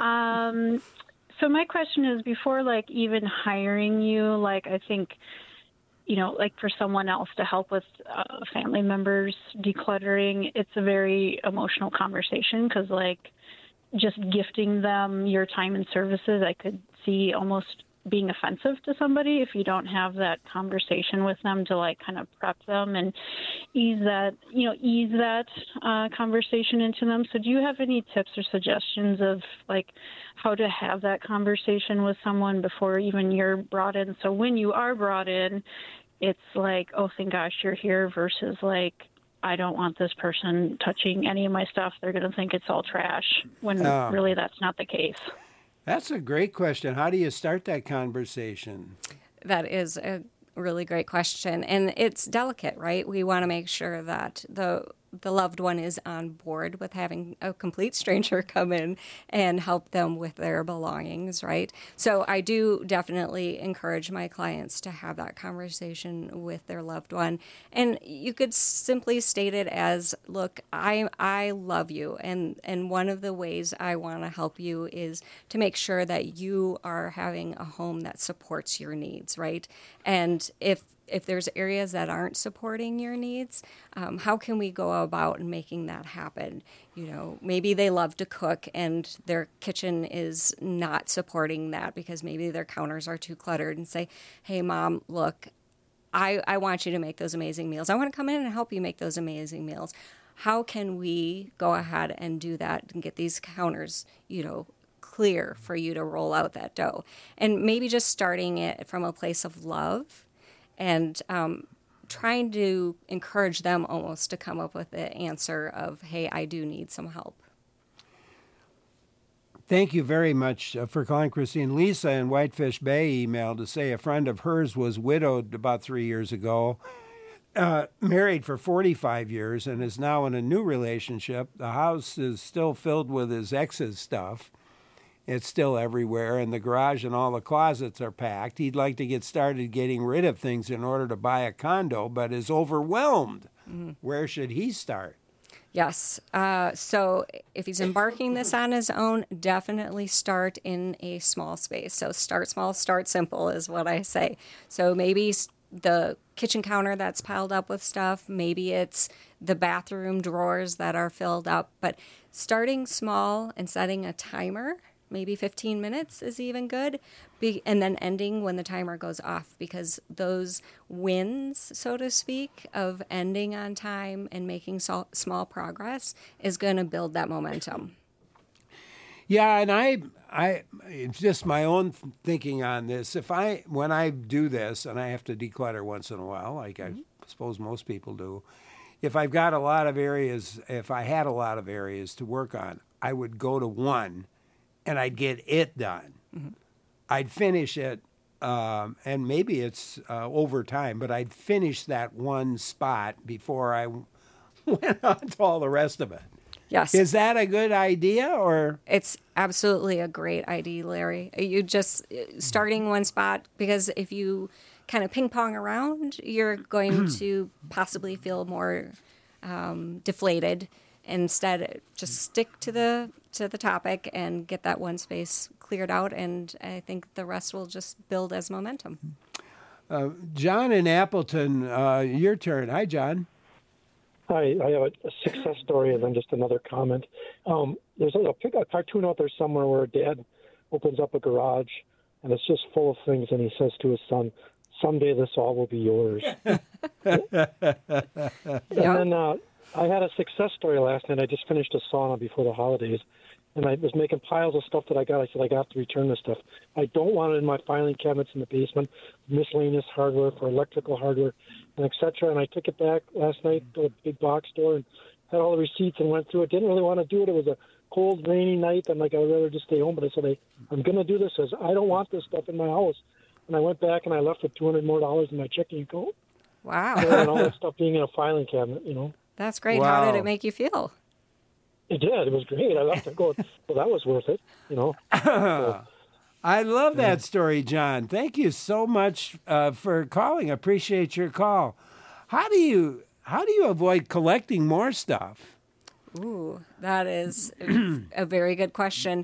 So my question is, before even hiring you, I think, for someone else to help with family members decluttering, it's a very emotional conversation because, just gifting them your time and services, I could see almost being offensive to somebody if you don't have that conversation with them to, kind of prep them and ease that conversation into them. So do you have any tips or suggestions of, how to have that conversation with someone before even you're brought in? So when you are brought in, it's like, oh, thank gosh you're here, versus I don't want this person touching any of my stuff. They're going to think it's all trash, when really that's not the case. That's a great question. How do you start that conversation? That is a really great question. And it's delicate, right? We want to make sure that the loved one is on board with having a complete stranger come in and help them with their belongings, right? So I do definitely encourage my clients to have that conversation with their loved one. And you could simply state it as, look, I love you. And one of the ways I want to help you is to make sure that you are having a home that supports your needs, right? And if there's areas that aren't supporting your needs, how can we go about making that happen? Maybe they love to cook and their kitchen is not supporting that because maybe their counters are too cluttered, and say, hey, Mom, look, I want you to make those amazing meals. I want to come in and help you make those amazing meals. How can we go ahead and do that and get these counters, clear for you to roll out that dough? And maybe just starting it from a place of love and trying to encourage them almost to come up with the answer of, hey, I do need some help. Thank you very much for calling, Christine. Lisa in Whitefish Bay emailed to say a friend of hers was widowed about 3 years ago, married for 45 years, and is now in a new relationship. The house is still filled with his ex's stuff. It's still everywhere, and the garage and all the closets are packed. He'd like to get started getting rid of things in order to buy a condo, but is overwhelmed. Where should he start? Yes. So if he's embarking this on his own, definitely start in a small space. So start small, start simple is what I say. So maybe the kitchen counter that's piled up with stuff, maybe it's the bathroom drawers that are filled up, but starting small and setting a timer, maybe 15 minutes is even good, and then ending when the timer goes off, because those wins, so to speak, of ending on time and making small progress is going to build that momentum. Yeah, and I it's just my own thinking on this. When I do this, and I have to declutter once in a while, like I suppose most people do, if I've got a lot of areas, if I had a lot of areas to work on, I would go to one and I'd get it done. Mm-hmm. I'd finish it, and maybe it's over time, but I'd finish that one spot before I went on to all the rest of it. Yes. Is that a good idea, or? It's absolutely a great idea, Larry. You just starting one spot, because if you kind of ping pong around, you're going to possibly feel more deflated. Instead, just stick to the topic and get that one space cleared out, and I think the rest will just build as momentum. John in Appleton, your turn. Hi, John. Hi, I have a success story and then just another comment. There's a cartoon out there somewhere where a dad opens up a garage and it's just full of things, and he says to his son, "Someday this all will be yours." And then I had a success story last night. I just finished a sauna before the holidays, and I was making piles of stuff that I got. I said, I got to return this stuff. I don't want it in my filing cabinets in the basement, miscellaneous hardware for electrical hardware, and et cetera. And I took it back last night to a big box store and had all the receipts and went through it. Didn't really want to do it. It was a cold, rainy night. I'm like, I'd rather just stay home. But I said, I'm going to do this. I said, I don't want this stuff in my house. And I went back and I left with $200 more in my checking account. Wow. And all that stuff being in a filing cabinet, That's great. Wow. How did it make you feel? It did. It was great. I left it going, well, that was worth it, So, I love that story, John. Thank you so much for calling. Appreciate your call. How do you avoid collecting more stuff? Ooh, that is a very good question.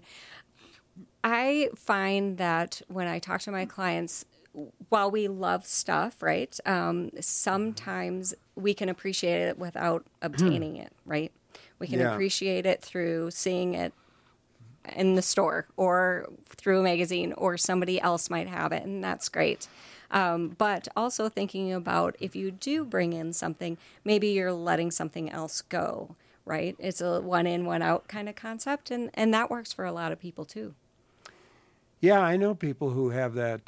I find that when I talk to my clients, while we love stuff, right, sometimes we can appreciate it without obtaining it, right? We can appreciate it through seeing it in the store or through a magazine, or somebody else might have it, and that's great. But also thinking about, if you do bring in something, maybe you're letting something else go, right? It's a one in, one out kind of concept, and that works for a lot of people too. Yeah, I know people who have that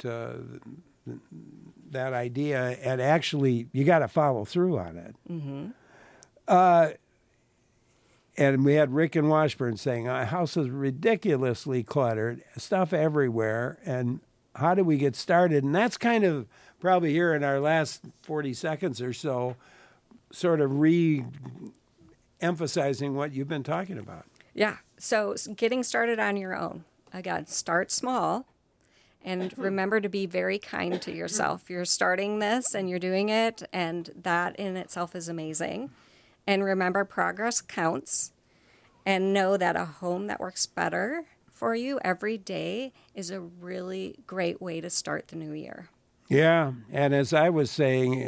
idea, and actually you got to follow through on it. Mm-hmm. And we had Rick in Washburn saying, our house is ridiculously cluttered, stuff everywhere, and how do we get started? And that's kind of probably here in our last 40 seconds or so, sort of re-emphasizing what you've been talking about. Yeah, so getting started on your own. Again, start small, and remember to be very kind to yourself. You're starting this and you're doing it, and that in itself is amazing. And remember, progress counts, and know that a home that works better for you every day is a really great way to start the new year. Yeah, and as I was saying,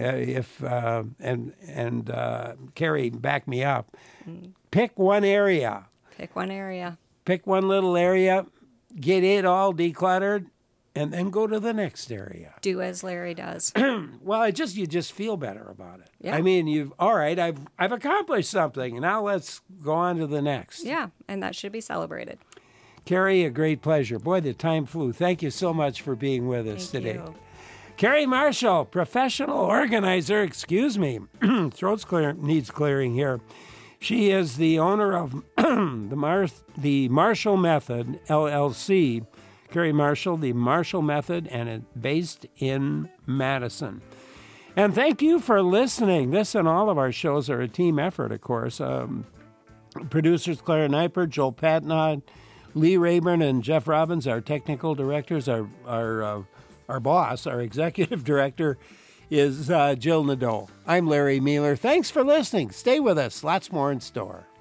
Carrie, back me up. Pick one area. Pick one area. Pick one little area. Get it all decluttered, and then go to the next area. Do as Larry does. Well, you just feel better about it. Yeah. I mean, I've accomplished something. Now let's go on to the next. Yeah, and that should be celebrated. Carrie, a great pleasure. Boy, the time flew. Thank you so much for being with us today. You. Carrie Marshall, professional organizer. Excuse me, throat's needs clearing here. She is the owner of the Marshall Method, LLC. Carrie Marshall, the Marshall Method, and it's based in Madison. And thank you for listening. This and all of our shows are a team effort, of course. Producers Clara Neipert, Joel Patnod, Lee Rayburn, and Jeff Robbins, our technical directors, our boss, our executive director, is Jill Nadeau. I'm Larry Mealer. Thanks for listening. Stay with us. Lots more in store.